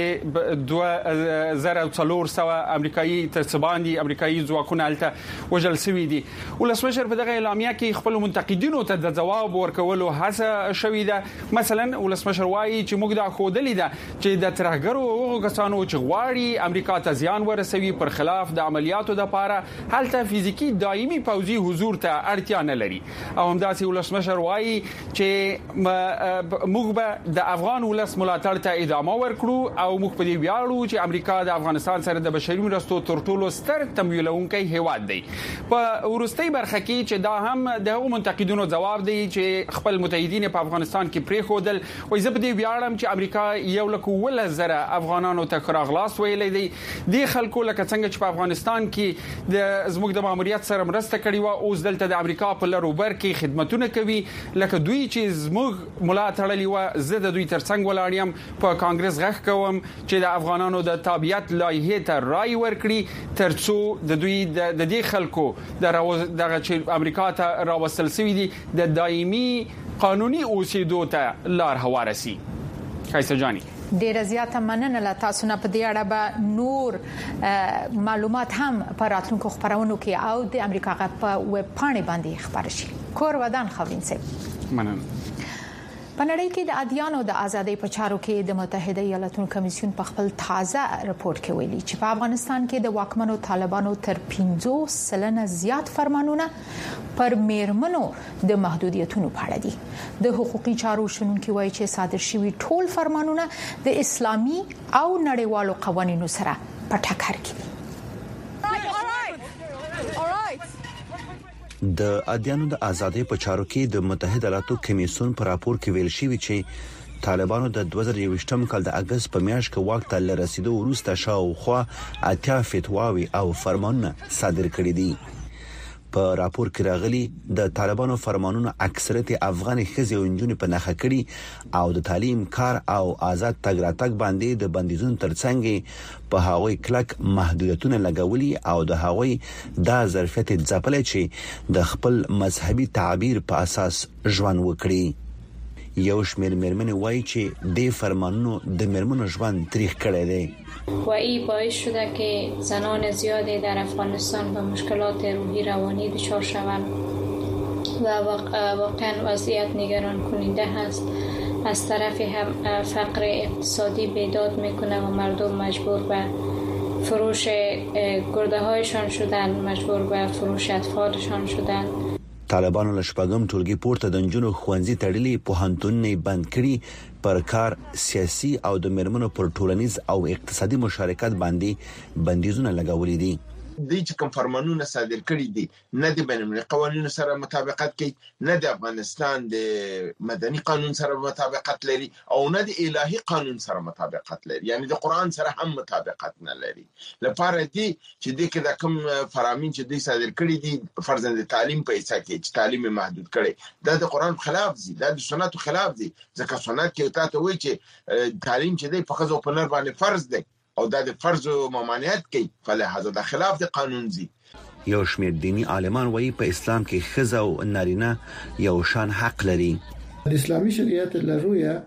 2400 امریکایي ترڅباندي امریکایي ځواکونه الته وژل شوي دي. ولسمشر په دغه اعلامیه کې خپل منتقدینو ته د جواب ورکولو هڅه شوې ده. مثلا ولسمشر وايي چې موږ دا خوده لیده چې د ترهګرو او کسانو چې غواړي امریکا ته زیان ورسوي پر خلاف د عملیاتو د لپاره هلته فزیکی دایمي پوځي حضور ته اړتیا نه لري. او همداسې ولسمشر وايي چې موږ به د افغان ولس ملاتړ ته ادامه ورکړو او موږ په دې ویاړو چې امریکا د افغانستان سره د بشري مرستو تر ټولو ستر تمویلونکی هیواد دی. په ورستۍ برخه کې چې دا هم د منتقدینو جواب دی چې خپل متحدین په افغانستان کې پرې خودل وایي زه په دې ویاړم چې امریکا 1,000 افغانانو ته خراغلاس ویلې دی. د خلکو لکه څنګه چې په افغانستان کې د زموږ د ماموریت سره مرسته کړې و او دلته د امریکا په لروبر کې خدمتونه کوي لکه دوی چې زموږ ملا تړلې و. زه د دوی ترڅنګ ولاړم په کانګرس غږ کوم چې د افغانانو د تابعیت لایحه ته رائے ورکړي ترڅو د دوی د دې خلکو دغه چې امریکا ته راوستل شوی دي د دایمي قانوني اوسېدو ته لار هوارسي. خیسه جانی ډیر زیاته مننه له تاسو نه. په دې اړه به نور معلومات هم په راتلونکو خبرونو کې او د امریکا غږ په ویب پاڼې باندې خبر شي. کور ودان خاورین صاحب. مننه. په نړۍ کې د ادیانو د ازادۍ په چارو کې د متحده ایالاتونو کمیسیون په خپل تازه رپورت کې ویلي چې په افغانستان کې د واکمنو طالبانو تر 50% زیات فرمانونه پر میرمنو د محدودیتونو په اړه دي. د حقوقي چارو شنونکي وایي چې صادر شوي ټول فرمانونه د اسلامي او نړیوالو قوانینو سره په ټکر کې دي. د ادیانو د ازادۍ په چارو کې د متحده ایالاتو کمیسیون پر راپور کې ویل شوی چې طالبانو د 2023م کال د اگست په میاشت کې واک ته رسیدو وروسته شاوخوا 80 فتواوي او فرمانونه صادر کړي دي. په راپور کې راغلي د طالبانو فرمانونو اکثریت افغان ښځې او نجونې په نخښه کړي او د تعلیم، کار او آزاد تګ راتګ باندې د بندیزونو ترڅنګ په هغوی کلک محدودیتونه لګولي او د هغوی د ظرفیت ځپلې چې د خپل مذهبي تعبیر په اساس ژوند وکړي. یو شمېر مېرمنې وایي چې د فرمانونو د مېرمنو ژوند تاریخ کړی دی و این باعث شده که زنان زیادی در افغانستان به مشکلات روحی روانی دچار شوند و واقعا وضعیت نگران کننده است. از طرف هم فقر اقتصادی بیداد میکنه و مردم مجبور به فروش گرده هایشان شدن، مجبور به فروش اطفالشان شدن. طالبانو له شپږم ټولګي پورته د نجونو ښوونځي تړلي پوهنتونونه بند کړي پر کار سیاسي او د مېرمنو پر ټولنیز او اقتصادي مشارکت باندې بندیزونه لګولي دي. د چې کوم فرمانونه صادر کړي دي نه د بینالمللي قوانینو سره مطابقت کوي، نه د افغانستان د مدني قانون سره مطابقت لري او نه د الهي قانون سره مطابقت لري، یعنی د قران سره هم مطابقت نه لري. لپاره دي چې د کې د کوم فرامین چې دوی صادر کړي دي فرضاً د تعلیم په حصہ کې چې تعلیم محدود کړي، دا د قران خلاف دي، دا د سنتو خلاف دي. ځکه سنت کې تاسو وایي چې تعلیم چې دی په خزو په نر باندې فرض دی او دا د فرض ممانعت کوي، فلهذا د خلاف د قانون دي. یو شمېر دینی عالمان وایي په اسلام کې ښځه او نارینه یو شان حق لري. د اسلامي شریعت له رویه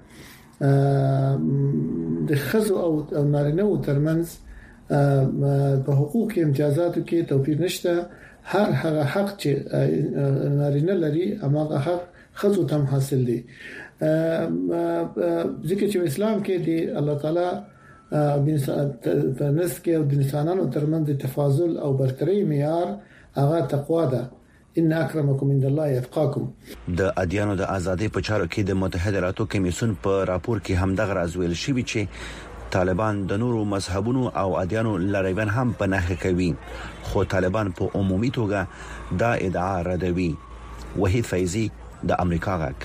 د ښځو او نارینه ترمنځ په حقوق امتیازاتو کې توپیر نشته. هر هغه حق چې نارینه لري هغه حق ښځو ته حاصل دي. ځکه چې اسلام کې دی الله تعالی په نس کې او د انسانانو ترمنځ د تفاضل او برتري معیار هغه تقوا ده. ان اکرمکم عند الله اتقاکم. د ادیانو د ازادۍ په چارو کې د متحده ایالاتو کمیسیون په راپور کې هم دغه راز ویل شوی چې طالبان د نورو مذهبونو او ادیانو لاریون هم په نښه کوي، خو طالبان په عمومي توګه دا ادعا ردوي. وحید فیضی د امریکا غږ.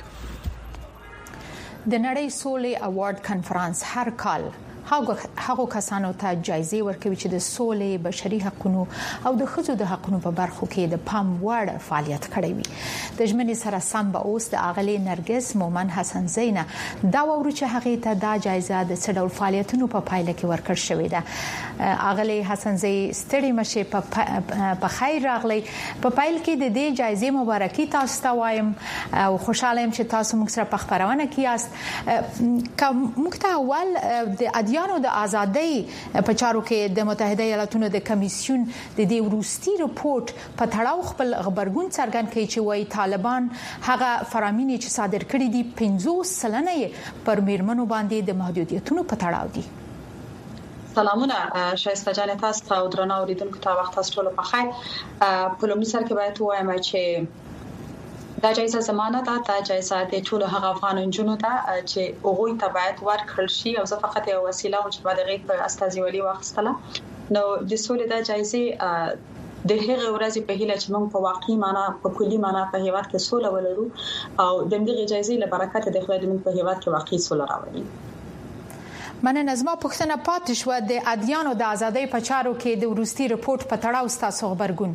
د نړۍ سولې اوارد کانفرنس هر کال هغه کسانو ته جایزې ورکوي چې د سولې، بشري حقوقو او د ښځو د حقوقو په برخو کې د پام وړ فعالیت کړی وي. د ژمنې سره سم به اوس د اغلې نرګس مومن حسن زینه دا ووري چې هغه ته دا جایزه د څه ډول فعالیتونو په پایله کې ورکړل شوې ده. اغلې حسن زی ستړي مشه په خیر راغلی. په پایل کې د دې جایزې مبارکي تاسو ته وایم او خوشاله یم چې تاسو موږ سره په خبرونه کې یاست. کوم ته اول د د ازادۍ په چارو کې د متحده ایالاتونو د کمیسیون د دې وروستي رپورت په تړاو خپل خبرګون څرګند کړي چې وایي طالبان هغه فرامین چې صادر کړي دي 50% پر میرمنو باندې د محدودیتونو په تړاو دي. سلامونه شایسته جان، تاسو او درنو اوریدونکو ته وخت تاسو ټول په خیر. په لومړي سر کې باید وایم چې دا جایزه زمانه ده، دا جایزه د ټولو هغه افغان نجونو ده چې هغوی ته باید ورکړل شي او زه فقط یو وسیله او چې باید غیږ په استازیوالي واخیستله. نو د سولې د جایزې د هغه ورځې په هیله چې موږ په واقعي معنا په کلی معنا په هیواد کې سوله ولرو او د دې جایزې له برکت د خدای د موږ په هیواد کې واقعي سوله راوړي. مننه. زما پوښتنه پاتې شو د ادیانو د ازادۍ په چارو کې د وروستي رپورت په تړاو ستاسو خبرګون.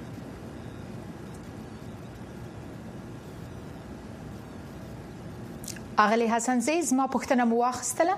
اغلی حسن زی زما پوښتنه مو واخیستله.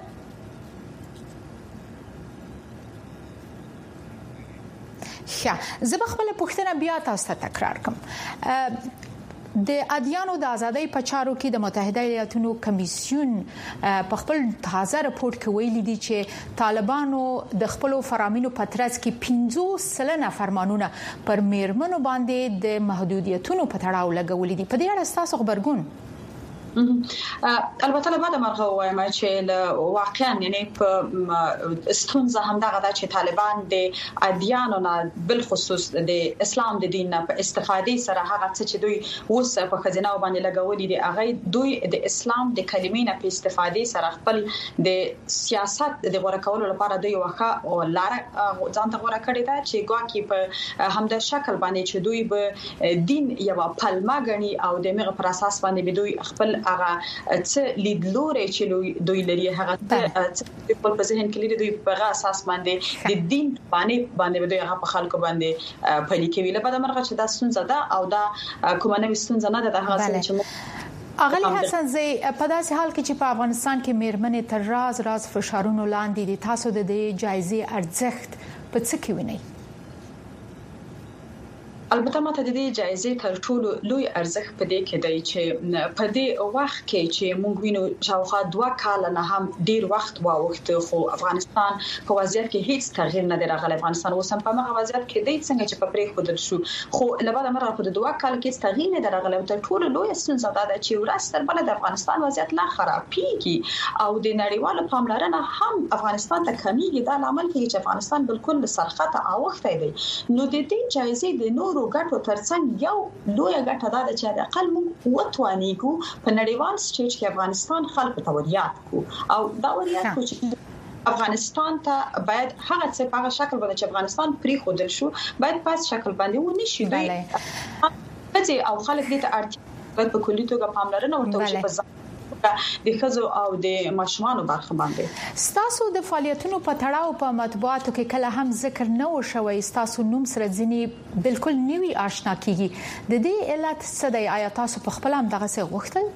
ښه، زه به خپل پوښتنه بیا تاسو ته تکرار کوم. د ادیانو د ازادۍ په چارو کې د متحده ایالاتونو کمیسیون په خپل تازه رپورت کې ویلي دي چې طالبانو د خپل فرامینو په ترڅ کې 50% فرمانونه پر میرمنو باندې د محدودیتونو په تړاو لګولي دي. په دې اړه تاسو خبرګون؟ البته له بعد مرغه وایم چې واقعا یعنی په ستونزه هم دغه چې طالبان د ادیانو نه بل خصوص د اسلام د دین نه په استفادې سره هغه څه چې دوی اوس په خزینه باندې لګولي دي هغه دوی د اسلام د کلمې نه په استفادې سره خپل د سیاست د غوړه کولو لپاره دوی واخا او لار ځان ته غوړه کړی دا چې ګواکې په همدا شکل باندې چې دوی به دین یو پلمه غني او د میغه پر اساس باندې به دوی خپل هغه څه لیدلوري چې دوی لري هغه څه په ذهن کې لري دوی په اساس باندې د دین باندې دوی هغه په خلکو باندې پلي کوي. له بده مرغه چې دا ستونزه ده او دا کومه نوې ستونزه نه ده. هغه چې اغلی حسن زی په داسې حال کې چې په افغانستان کې میرمنې تر راز فشارونو لاندې دي، تاسو د دې جایزې ارزښت په څه کې وینئ؟ البته ماته د دې جایزې تر ټولو لوی ارزښت په دې کې دی چې په دې وخت کې چې موږ وینو شاوخوا 2 کال نه هم ډیر وخت واوښت خو افغانستان په وضعیت کې هیڅ تغییر نه دی راغلی. افغانستان اوس هم په هغه وضعیت کې دی څنګه چې په پرې خودل شو، خو لبعد مرغه په 2 کال کې تغییر نه دی راغلی. تر ټولو لوی ستونزه دا ده چې ورځ تر بله د افغانستان وضعیت لا خرابېږي او د نړیوالو پاملرنه هم افغانستان ته کمیږي. دا لامل کوي چې افغانستان بالکل سرخطه اوښتی دی. نو د دې جایزې د نورو ګټو ترڅنګ یو لوی ګټه دا ده چې د اقل موږ وتوانیږو په نړیوال سټیج کې افغانستان خلکو ته وریاد کو او دا وریاد کو چې افغانستان ته باید هغه څه په هغه شکل باندې چې افغانستان پرې خودل شو باید په شکل باندې ونشي دوی او خلک دې ته اړتیا په کلي توګه پاملرنه ورته وشي په د خزو او د ماشومانو برخه باندې. ستاسو د فعالیتونو په تړاو په مطبوعاتو کې کله هم ذکر نه وشوي ستاسو نوم سره ځینی بالکل نوی آشنا کیږي. د دې علت څه دی؟ آیا تاسو په خپل هم دغه څه غوښتل؟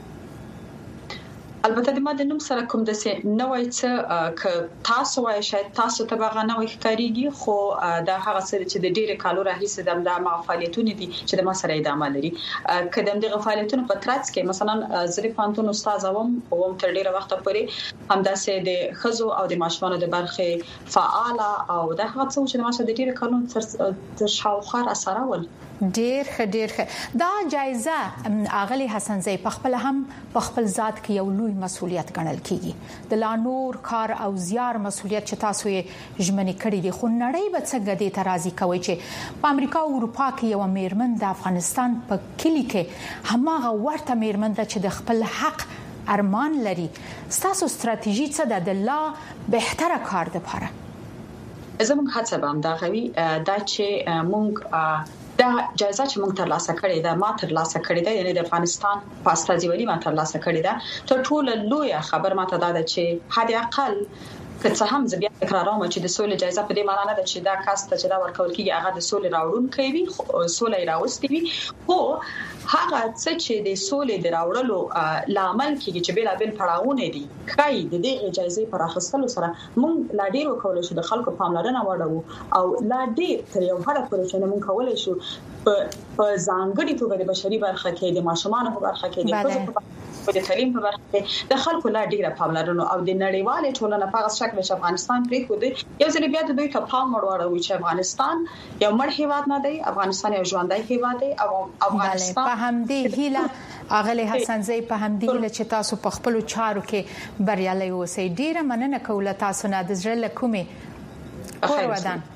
البته د ما د نوم سره کوم د څه نوې څه ک تاسو وای شاید تاسو ته به نوې ښکاریږي خو دا هغه څه چې د ډیره کالو راهیسه د فعالیتونه دي چې د ما سره ادامه لري. کدم د فعالیتونو په ترڅ کې مثلا زری پانتون استاد اوم تر ډیره وخت پورې همداسې د خزو او د ماشومانو د برخه فعال او د هغه څه چې د ما سره د ډیره کالو تر شاوخوا اثر ول. ډیر ښه دا جایزه اغلی حسن زئی په خپل هم په خپل ذات کې یو لوی مسؤلیت ګڼل کیږي. د لا نور کار او زیار مسؤلیت چې تاسو یې ژمنې کړې دي خو نړۍ به څنګه دې ترازی کوي چې په امریکا او اروپا کې یو میرمن د افغانستان په کلی کې هماغه ورته میرمن ده چې د خپل حق ارمان لري. تاسو ستراتیژي څه ده د لا بهتره کار لپاره؟ زموږ هڅه به هم دا غوي دا چې موږ دا جایزه چې موږ ترلاسه کړې ده ما ترلاسه کړې ده یعنی د افغانستان په استازیوالي ما ترلاسه کړې ده تر ټولو لوی خبر ماته دا ده چې حد اقل که څه هم زه بیا تکراروم چې د سولې جایزه په دې معنی نه ده چې دا کاست چې دا ورکول کیږي هغه د سولې راوړونکی وي سولې راوستي وي خو هغه څه چې د سولې د راوړلو لامل کیږي چې بلا بل پړاوونه دي کای د دې جایزې پر اخیستلو سره موږ لا ډیر وکول شو د خلکو پاملرنه وړو او لا ډیر تر یو هغه پورې چې موږ کولای شو په ځانګړي توګه د بشري برخه کې د ماشومانو په برخه کې د تعلیم په برخه کې د خلکو لا ډیره پاملرنه او د نړیوال ټولنې په هغه شکل چې افغانستان پرې خو دی یو ځل بیا د دوی ته پام وړوي چې افغانستان یو مړ هیواد نه دی افغانستان یو ژوندۍ هیواد دی او افغانستان په همدې هیله اغلی حسن زئی په همدې هیله چې تاسو په خپل چارو کې بریالي اوسئ. ډیره مننه کوله تاسو نه د زړه له کومې خیر ودان.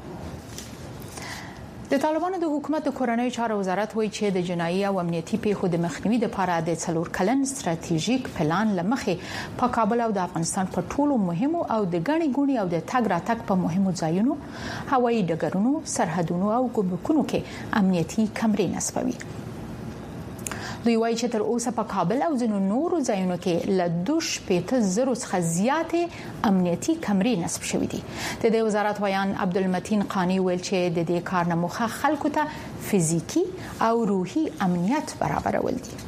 د طالبانو د حکومت د کورنۍ چارو وزارت وایي چې د جنایي او امنیتي پیښو د مخنیوي لپاره د 4 کلن ستراتیژیک پلان لمخې په کابل او د افغانستان په ټولو مهمو او د غني ګونی او د تګ راتګ په مهمو ځایونو هوایي ډګرونو سرحدونو او ګمرکونو کې امنیتي کمرې نصبوي. دوی وایي چې تر اوسه په کابل او ځینو نورو ځایونو کې له 2.0 څخه زیاتې امنیتي کمرې نصب شوې دي. د دې وزارت ویان عبدالمتین قانی ویل چې د دې کار نه موخه خلکو ته فزیکی او روحي امنیت برابرول دي.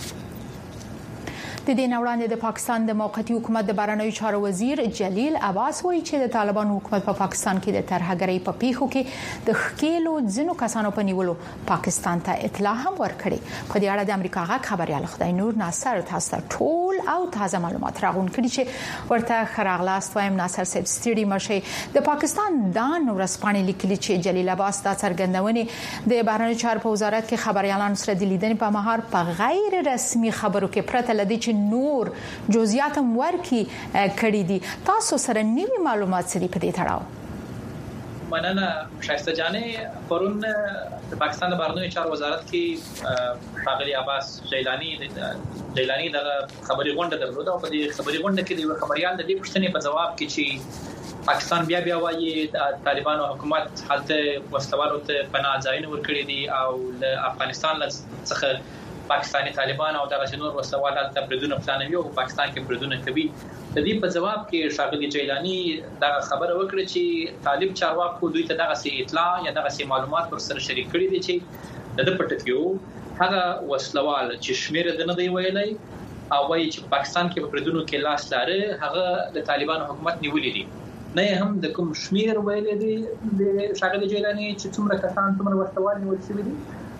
د دې وړاندې د پاکستان د موقتی حکومت د بهرنیو چارو وزیر جلیل عباس وایي چې د طالبانو حکومت په پاکستان کې د ترهګرۍ په پیښو کې د خکیلو ځینو کسانو په نیولو پاکستان ته اطلاع هم ورکړي. په دې اړه د امریکا غږ خبريال خدای نور ناصر تاسو ټول او تازه معلومات راغون کړي چې ورته خراغلاست وایم. ناصر صاحب ستړي مشه د پاکستان دان ورسپانې لیکلي چې جلیل عباس د څرګندونې د بهرنیو چارو په وزارت کې خبريالانو سره د لیدنې په مهار په غیر رسمي خبرو کې پرته لدی چې نور جزئیات ورکی کړي دي. تاسو سره نیوی معلومات سری په دې تړاو؟ مننه شایسته جانې. پرون د پاکستان د بهرنیو چارو وزارت کې ښاغلي عباس جیلانی د خبري غونډه درلوده او په دې خبري غونډه کې د خبريال د دې پوښتنې په جواب کې چې پاکستان بیا وایي د طالبانو حکومت حالته وسلوالو ته پناه ځایونه ورکړي دي او له افغانستان څخه پاکستانی طالبان او دغه نور وسوال حالت پردونه پلانوي او پاکستان کې پردونه کوي. د دې په جواب کې ښاغلي جیلانی دا خبره وکړه چې طالب چارواکو دوی ته دغه اطلاع یا دغه معلومات پر سره شریک کړي دي چې د پټکیو هغه وسلوال چې شمیره د نه دی ویلای او وایي چې پاکستان کې په پردونو کې لاس لاره هغه د طالبانو حکومت نیولې دي نه هم د کوم شمیر ویلې دي د ښاغلي جیلانی چې څومره کسان څومره وسلوال نیول شوي دي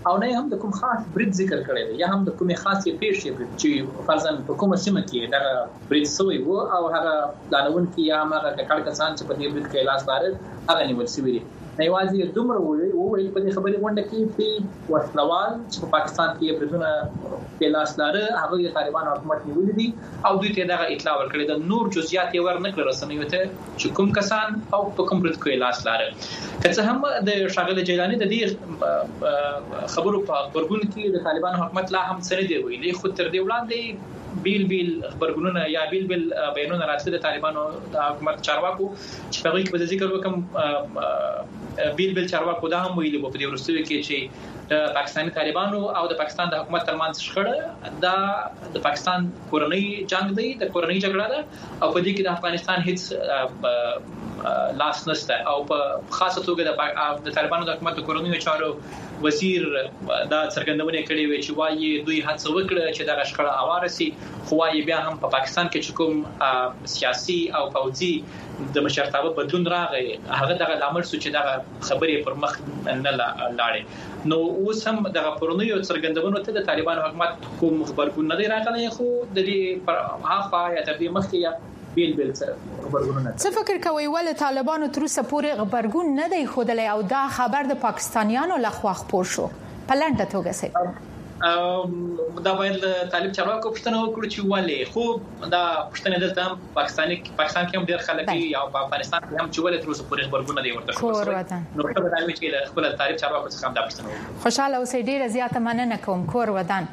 او نه هم د کوم خاص برید ذکر کړی دی یا هم د کومې خاصې پیښې برید چې فرضاً په کومه سیمه کې دا برید شوی وو او هغه پلانونکي یا هغه کار کسان چې په دې برید کې لاس لرل هغه نیول شوی دي. نه یوازې دومره وویل په دې خبرې غونډه کې چې وسلوال چې په پاکستان کې بریدونه په لاس لري هغه د طالبانو حکومت نیولې دي او دوی ته دا اطلاع ورکړې ده. نور جزئیات یې ورنکړل رسنیو ته چې کوم کسان او په کوم برید کې لاس لري. که څه هم د شاغله جیلانی د دې خبرو په خبرګون کې د طالبانو حکومت لا هم څه نه دی ویلي، خو تر دې وړاندې بیل خبرګونونه یا بیل بیانونه راځي د طالبانو د حکومت چارواکو چې په هغه کې به ذکر وکم بیل چارواکو دا هم ویلي په دې ورستوي کې چې د پاکستاني طالبانو او د پاکستان د حکومت ترمنځ شخړه دا د پاکستان کورنۍ جنگ دی، د کورنۍ جګړه ده او په دې کې د افغانستان هیڅ لاس نشته او په خاصه توګه د طالبانو د حکومت د کورنۍ چارو وزیر دا څرګندونه کړې وي چې وايي دوی هڅه وکړه چې دا شخړه اواره سي، خو وايي بیا هم په پاکستان کې چې کوم سیاسي او پوځي د مشرتابه بدلون راغی هغه دغه لامل سو چې دغه خبرې پر مخ نه لاړې. نو اوس هم دغه پرونیو څرګندونو ته د طالبانو حکومت کوم خبرګون نه دی راغلی، خو د دې پر هغه یا تر دې مخکې بیل خبرګونونه څه فکر کوي ول طالبانو تر اوسه پورې خبرګون نه دی خودلې او دا خبر د پاکستانیانو لخوا خپور شو په لنډه توګه سي دا باید طالب چارواکو پښتنه وکړي چې ولې خو دا پښتنه دلته پاکستان کې هم ډېر خلک یا په افغانستان کې هم چې ولې تر اوسه پورې خبرګون نه دی ورته شوی. نو په دې کې خپل طالب چارواکو څخه هم دا پښتنه وکړي. خوشاله اوسئ، ډېر زیاته مننه کوم. کور ودان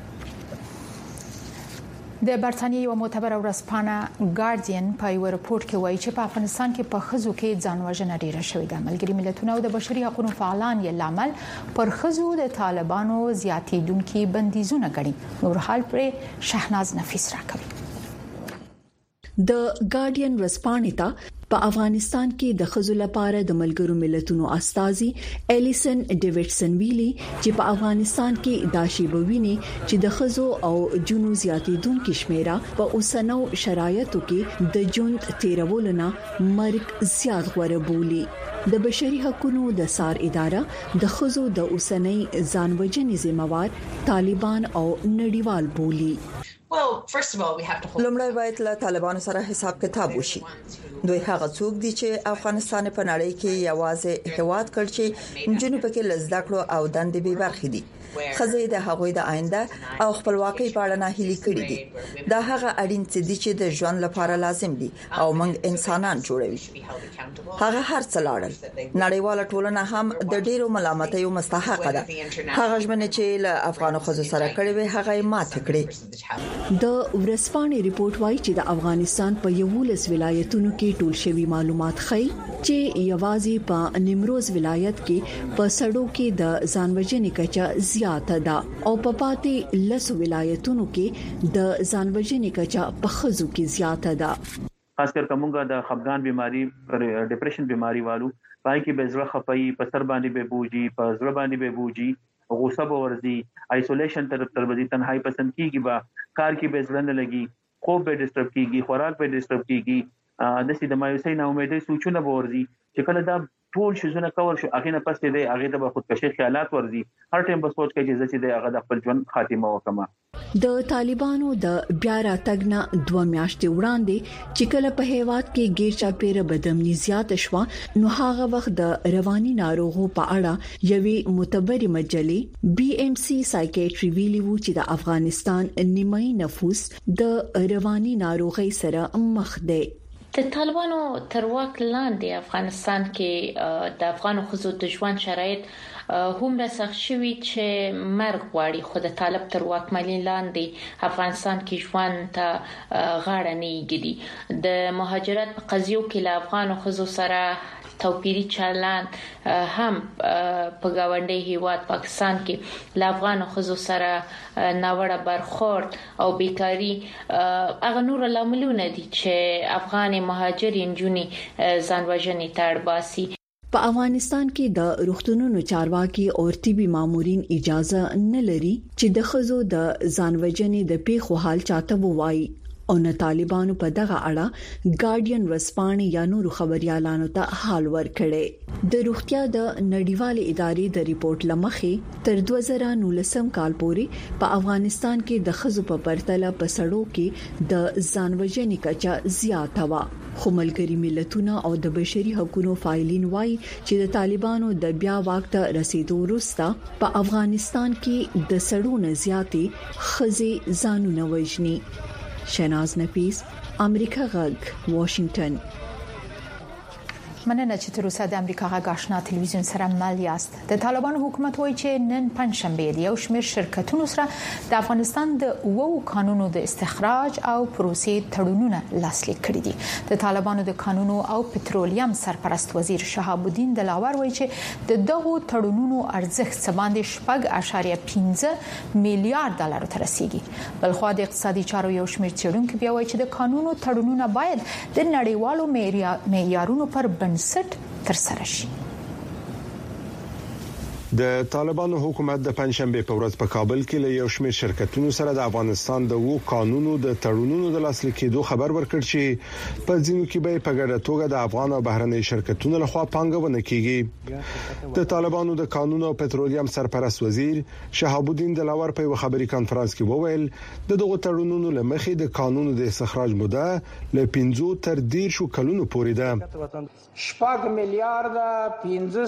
د برتانیې یو معتبره ورځپاڼه ګارډین په یو رپورت کې وایي چې په افغانستان کې په ښځو کې ځانوژنه ډیره شوې ده. ملګري ملتونه او د بشري حقوقو فعالان یې لامل پر ښځو د طالبانو زیاتېدونکي بندیزونه ګڼي. نور حال پر شهناز نفیس راکوي. د ګارډین ورځپاڼې ته په افغانستان کې د ښځو لپاره د ملګرو ملتونو استازي الیسن ډیوډسن ویلي چې په افغانستان کې دا شی بوینه چې د ښځو او جنو زیاتېدونکو شمیره په اوسنو شرایطو کې د ژوند تیرولونه مرګ زیات غوړه بولی. د بشري حقوقو د سار اداره د ښځو د اوسنۍ ځانوژنې ذمہوار طالبان او نړیوال بولی. لومړی باید له طالبانو سره حساب کتاب وشي. دوی هغه څوک دي چې افغانستان په نړۍ کې یوازې هواد کړ چې جنوب کې لزده کړو او دندې به برخې دي. خزې د هغوی د آینده او خپلواکۍ په اړه نه هیلي کړې دي. دا هغه اړین څه دي چې د ژوند لپاره لازم دي او موږ انسانان جوړوي. هغه هر څه لاړل. نړیواله ټولنه هم د ډیرو ملامتیو مستحق ده. هغه ژمنه چې له افغانو خزو سره کړې وي هغه ماته کړې. د ورځپاڼې ریپورت وايي چې د افغانستان په 11 ولایتونو کې ټول شوی معلومات ښيي چې یوازې په نیمروز ولایت کې په سړو کې د ځانوژنې کچه زیاته ده او په پاتې 10 ولایتونو کې د ځانوژنې کچه په خزو کې زیاته ده. خاص کر کومګه د خفګان بیماری پر ډیپریشن بیماری والو پای کې به زړه خپي په سر باندې به بوجي په زړه باندې به بوجي غوسه به ورزي آیسولیشن طرف ودی تنهایی پسند کیږي با کار کې به ځړن لګي خوب به ډیسټرب کیږي خوراک به ډیسټرب کیږي د سې د مایوسۍ نه امیدې سوچونه به ورزي چې کله دا ټول شیزونه کور شو هغه نه پسې دی هغه د خودکشي خیالات ورزي هر ټیم به سوچ کوي چې د هغه د خپل ژوند خاتمه وکړي. د طالبانو د بیا راتګ نه 2 میاشتې وړاندې چې کله په هیواد کې غیر چاپیره بدامني زیات شوه نو هغه وخت د رواني ناروغو په اړه یوې معتبرې مجلې BMC سایکیټری ویلي وو چې د افغانستان نیمایي نفوس د رواني ناروغي سره مخ دی. د طالبانو تر واک لاندې افغانستان کې د افغان خزو د ژوند شرایط هم سخت شوي چې مرګ غواړي، خو د طالب تر واکمنۍ لاندې افغانستان کې ژوند ته غاړه نه ایږدي. د مهاجرت په قضیو کې له افغان خزو سره توپیری چلند هم په گاونډي هیواد پاکستان کې له افغان خزو سره ناوړه برخورد او بیکاری هغه نور لاملونه دي چې افغان مهاجرین جونی ځانوژنې ته اړ باسي. په افغانستان کې د روغتونونو چارواکي او طبي مامورین اجازه نه لري چې د خزو د ځانوژنې د پیښو حال چاته وایي او نه طالبانو په دغه اړه ګارډین ورځپاڼې یا نور خبريالانو ته حال ورکړي د روغتیا د نړیوالې ادارې د ریپورت لمخې تر 2019 کال پورې په افغانستان کې د خزو په پرتله په سړو کې د ځانوژنې کچه زیاته و خو ملګری ملتونه او د بشري حقوقو فایلین وایي چې د طالبانو د بیا واک ته رسیدو وروسته په افغانستان کې د سړو نه زیاتې خزي ځانونه وژني. شناز نفیس، امریکا غږ، واشنگټن. مننه چې تر اوسه د امریکا غږ آشنا ټلویزیون سره مل یاست. د طالبانو حکومت وایي چې نن پنځشنبه دی یو شمېر شرکتونو سره د افغانستان د وو قانونو د استخراج او پروسې تړونونه لاسلیک کړي دي. د طالبانو د قانونو او پټرولیم سرپرست وزیر شهاب الدین دلاور وایي چې د دغو تړونونو ارزښت څه باندې 4.15 میلیارډ ډالر ته رسیدي. بلخو د اقتصادي چارو یو شمېر څېړونکو بیا وایي چې د قانونو تړونونه باید د نړیوالو معیارونو پر بنسټ تر سره شي. د طالبانو حکومت د پنځشنبه په ورځ په کابل کې له یو شمېر شرکتونو سره د افغانستان د وو قانونو د تړونونو د لاسلیک کېدو خبر ورکړ چې په ځینو کې به په ګډه توګه د افغان او بهرنۍ شرکتونو لخوا پانګونه کیږي. د طالبانو د قانونو او پټرولیم سرپرست وزیر شهاب الدین دلاور په یو خبري کانفرنس کې وویل د دغه تړونونو لمخې د قانونو د استخراج موده له 15 تر 10 کلونو پورې ده. 4 میلیارډ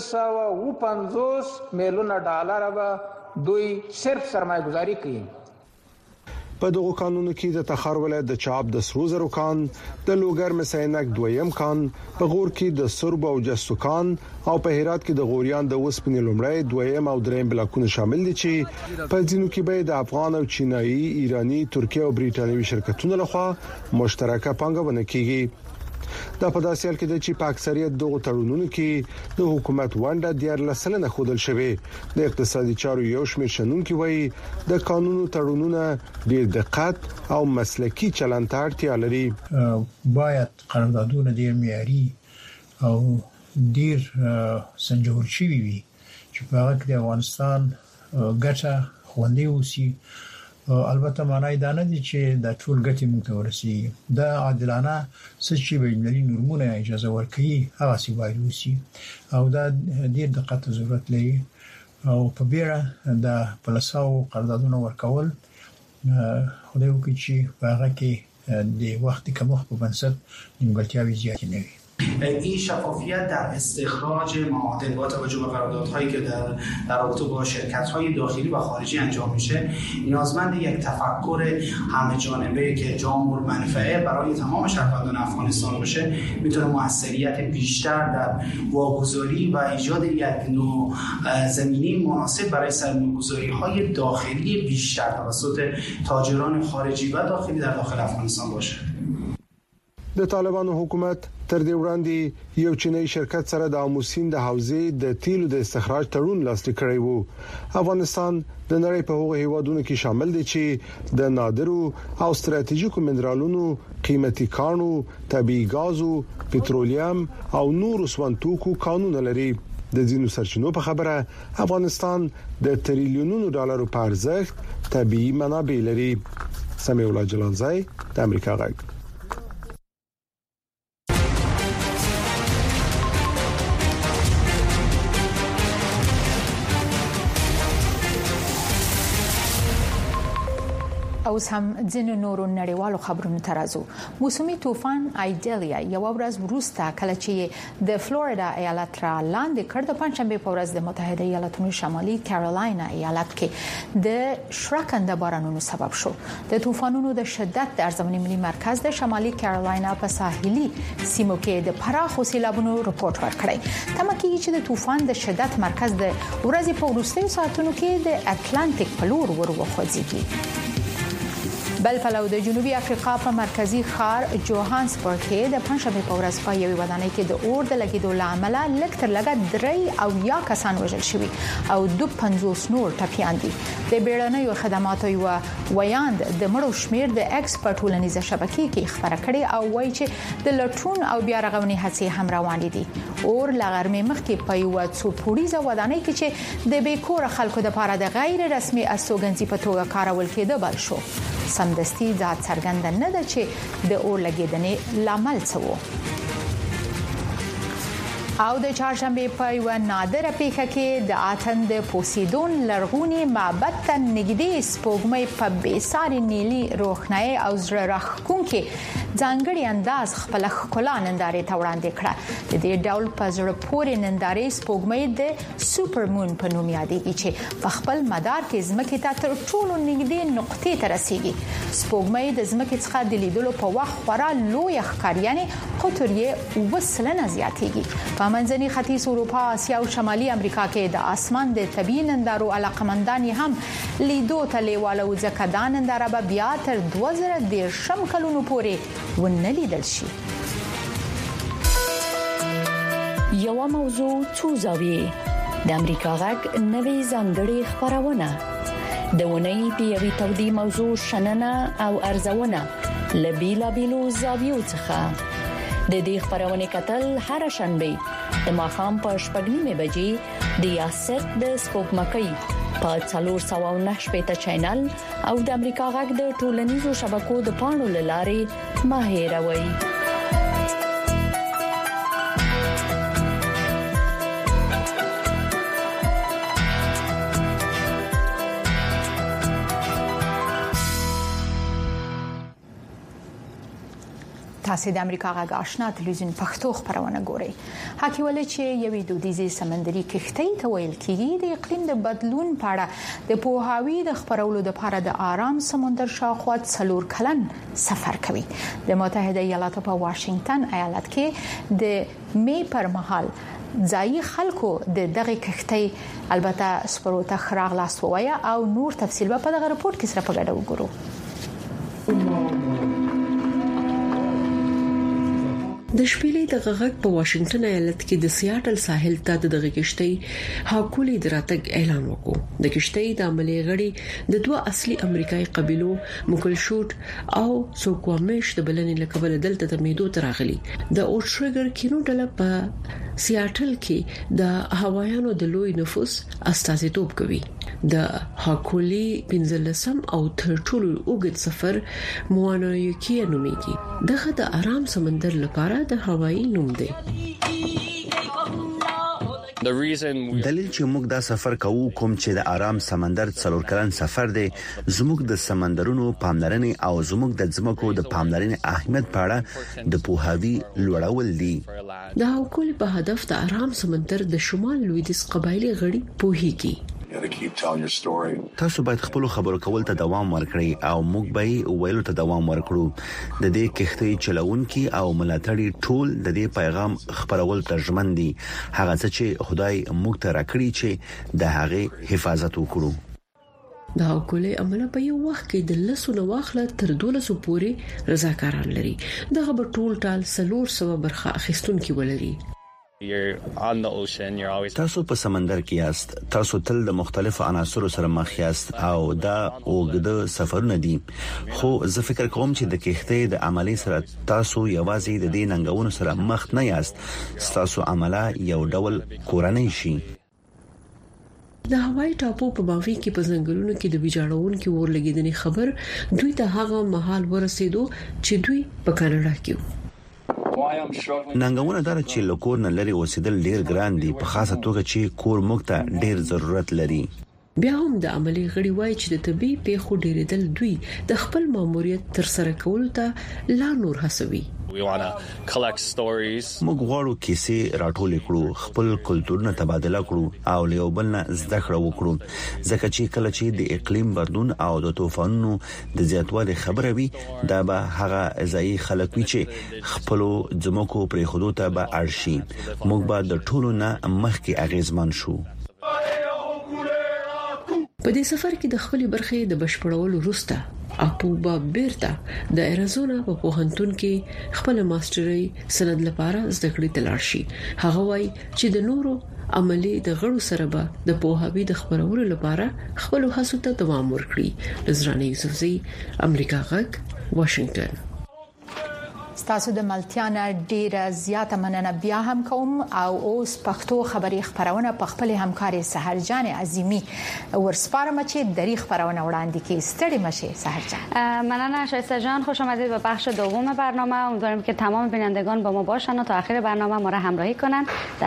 550 میلیون ډالر به دوی صرف سرمایه گذاری کوي. په دغه قانونو کې د تخار ولایت د چاب د سرو زرو کان، د لوګر مسینک دویم کان، په غور کې د سرب او جستو کان او په هرات کې د غوریان د وسپنې لومړی، دویم او دریم بلاکونه شامل دي چې په ځینو کې به د افغان او چینایي، ایرانی، ترکیه او بریټانوي شرکتونو لخوا مشترکه پانګونه کیږي. دا په داسې حال کې د چې په اکثریت دغه تړونونو کې د حکومت ونډه 14% خودل شوی. د اقتصادي چارو یو شمېر شنونکي وایي د قانونو تړونونه ډېر دقت او مسلکي چلند ته اړتیا لري. باید قراردادونه ډېر معیاري او ډېر سنجول شوي وي چې په هغه کې د افغانستان ګټه خوندي وسی. البته معنی دا نه دي چې د ټول ګټې موږ ته ورسیږي. د عادلانه سچې بینالمللي نورمونه اجازه ورکړي هغه سی باید وسی او دا ډېر دقت ضرورت لري او په بیره د پلساو قراردادونه ورکول خدای وکړي چې په هغه کې د وخت کمښت په بنسټ نیمګړتیاوې زیاتې نه وي. این شفافیت در استخراج معادن با توجه به قراردادهایی که در رابطه با شرکت‌های داخلی و خارجی انجام میشه نیازمند یک تفکر همه جانبه که جامع المنفعه برای تمام شهروندان افغانستان باشه میتونه موثریت بیشتر در واگذاری و ایجاد یک نوع زمینه مناسب برای سرمایه‌گذاری‌های داخلی بیشتر توسط تاجران خارجی و داخلی در داخل افغانستان باشه. د طالبانو حکومت تر دې وړاندې یو چینایي شرکت سره د اموسین د حوزې د تیلو د استخراج تړون لاسلیک کړی وو. افغانستان د نړۍ په هغو هیوادونو کې شامل دی چې د نادرو او ستراتیژیکو منرالونو، قیمتي کانونو، طبيعي غازو، پټرولیم او نورو سونتوکو قانون لري. د ځینو سرچینو په خبره افغانستان د تریلیونونو ډالرو په ارزښت طبيعي منابع لري. سمیع الله جلالزای، د امریکا غږ. اوس هم ځینو نورو نړیوالو خبرونو ترازو. موسمي طوفان ایډلیا یو ورځ وروسته کله چې د فلوریدا ایالت را لاندې کړ د پنځشنبه په ورځ د متحده ایالاتونو شمالي کیرولاینا ایالت کې د شړکنده بارانونو سبب شو. د طوفانونو د شدت د ارزونې ملي مرکز د شمالي کیرولاینا په ساحلي سیمو کې د پراخو سیلابونو رپورت ورکړی. تمه کیږي چې د طوفان د شدت مرکز د ورځې په وروستیو ساعتونو کې د اتلانتیک په لور وروخوځي. بل پلو د جنوبي افریقا په مرکزی ښار جوهانسبرګ کې د پنځشنبه په ورځ په یوې ودانۍ کې د اور د لګیدو لامل لکتر لګا 3 او یا کسان وژل شوي او 250 نور ټپيان دي. د بیړنیو خدماتو یو ویاند د مړو شمیر د ایکسپرت ولنیزه شبکې کې خبره کړې او وایي چې د لټون او بیا رغونې هڅې هم روانې دي. اور لغرمې مخکې په یو څو پوړیزه ودانۍ کې چې د بیکور خلکو لپاره د غیر رسمي استوګنځي په توګه کارول کېده بل شو. سمدستي دا څرګند نه ده چې د اور لګیدنې لامل څه و. او د چهارشنبه په یو نادره پیښه کې د آتن د پوسیدون لرغونی معبد ته نږدې سپوږمۍ په بیساري نیلي روښنايي او زړه راښکونکي ځانګړي انداز خپل ښکلا نندارې ته وړاندې کړه. د دې ډول په زړه پورې نندارې سپوږمۍ د سوپر مون په نوم یادېږي چې په خپل مدار کې ځمکې ته تر ټولو نږدې نقطې ته رسیږي. سپوږمۍ د ځمکې څخه د لیدلو په وخت خورا لوی ښکاري، یعنی قطر یې وسلنه زیاتېږي. په منځني ختیځ اروپا، آسیا او شمالي امریکا کې د اسمان د طبيعي نندارو علاقمندان هم لیدو ته لیواله و، ځکه دا ننداره به بیا تر 2010 کلونو پورې ونه لیدل شي. یو موضوع څو زاویې د امریکا غږ نوې ځانګړې خبرونه د ونې د یوې تودې موضوع شننه او ارزونه لبیلا بیلو زاویو څخه د دې خبرونه کتل هر شنبه د ماښام په 8:30 بجې د یاسر د سپوږمکۍ په 409 چینل او د امریکا غږ د ټولنیزو شبکو د پاڼو لارې ماهیروي. تاسو د امریکا غږ آشنا تلویزیون پښتو خبرونه ګورئ. حکې ولې چې یوې دودیزې سمندري کښتۍ ته ویل کېږي د اقلیم د بدلون په اړه د پوهاوی د خبرولو لپاره د آرام سمندر شاوخوا 4 کلن سفر کوي. د متحده ایالاتو په واشنگټن ایالت کې د می پر مهال ځایي خلکو د دغه کښتۍ البته سپرو ته خراغلاس ووایي او نور تفصیل په دغه رپورت کې سره په ګډه وګورو. د شپېلې د غږ په واشنگټن ایالت کې د سیاټل ساحل ته د دغه کشتۍ هاکولي دراتګ اعلان وکړ. د کشتۍ د عملي غړي د دوه اصلي امریکایي قبيلو موکلشوت او سوکوامش د بلنې لکبل دلته د میدو تراغلي. د اوټریګر کینو ډله په سیاټل کې د هوایانو د لوی نفوس استازیتوب کوي. د هاکولي 15 او تر ټولو اوږد سفر موانایوکی نوميږي. دغه د آرام سمندر لپاره د هوایي نوم دی. دلیل چې موږ دا سفر کوو کوم چې د آرام سمندر 4 کلن سفر دی، زموږ د سمندرونو پاملرنې او زموږ د ځمکو د پاملرنې اهمیت په اړه د پوهاوی لوړول دي. د هاکولي په هدف د آرام سمندر د شمال لویدیځ قبایلی غړي پوهیږي. تاسو باید خپل خبرو کول ته دوام ورکړئ او موږ به ویلو ته دوام ورکړو. د دې کښتۍ چلونکي او ملاتړي ټول د دې پیغام خبرول ترجمن دي. هغه څه چې خدای موږ ته راکړي چې د هغه حفاظت وکړو. د هاکولي عمله په یو وخت کې د 10 واخله تر 12 پورې رضاکاران لري. دغه په ټول ټال 400 برخه اخیستونکي ولري. تاسو په سمندر کې یاست. تاسو تل د مختلفو عناصرو سره مخ یاست او دا اوږده سفرونه دي. خو زه فکر کوم چې د کښتۍ د عملي سره تاسو یوازې د دې ننګونو سره مخ نه یاست. تاسو عمله یو ډول کورنۍ شي. د هوایي ټاپو په باوی کې په ځنګلونو کې د ویجاړون کې ورلګیدنې خبر دوی ته هغه مهال ورسېدو چې دوی په کاناډا کې ننګونه دار چې لکور نه لري اوسېدل ډیر ګران دي، په خاصه توګه چې کور موږ ته ډیر ضرورت لري. بیا هم د عملي غړي وایي چې د طبي پیښو ډیرېدل دوی د خپل ماموریت تر سره کولو ته لا نور هڅوي. موږ غواړو کیسې راټول کړو، خپل کلتورونه تبادله کړو او له یو بل نه زده کړه وکړو، ځکه چې کله چې د اقلیم بدلون او د طوفانونو د زیاتوالي خبره وي، دا به هغه ځایي خلک وي چې خپل ځمکو پرې خودو ته به ارشي. موږ به د ټولو نه مخکې اغیزمن شو. په دې سفر کې د خپل برخې د بشپړولو وروسته اپوبا بیرته د ایریزونا په پوهنتون کې خپل ماستري سند لپاره زده کړې تلل شي. هغه وایي چې د نورو عملي د غړو سره به د پوهاوی د خبرولو لپاره خپل هڅو ته دوام ورکړي. نظرانه یوسفزئی، امریکا غږ، واشنگټن. ستاسو د ملتیا ډیره زیاته مننه بیا هم کوم او اوس پښتو خبري خبرونه په خپل همکاري سحرجان عظیمی ورسپارم چې دری خبرونه وړاندې کی ستړي مشه سحرجان. مننه شایسته جان، خوش آمدید به بخش دوم برنامه. امیدوارم که تمام بینندگان با ما باشن و تا آخر برنامه ما را همراهی کنن.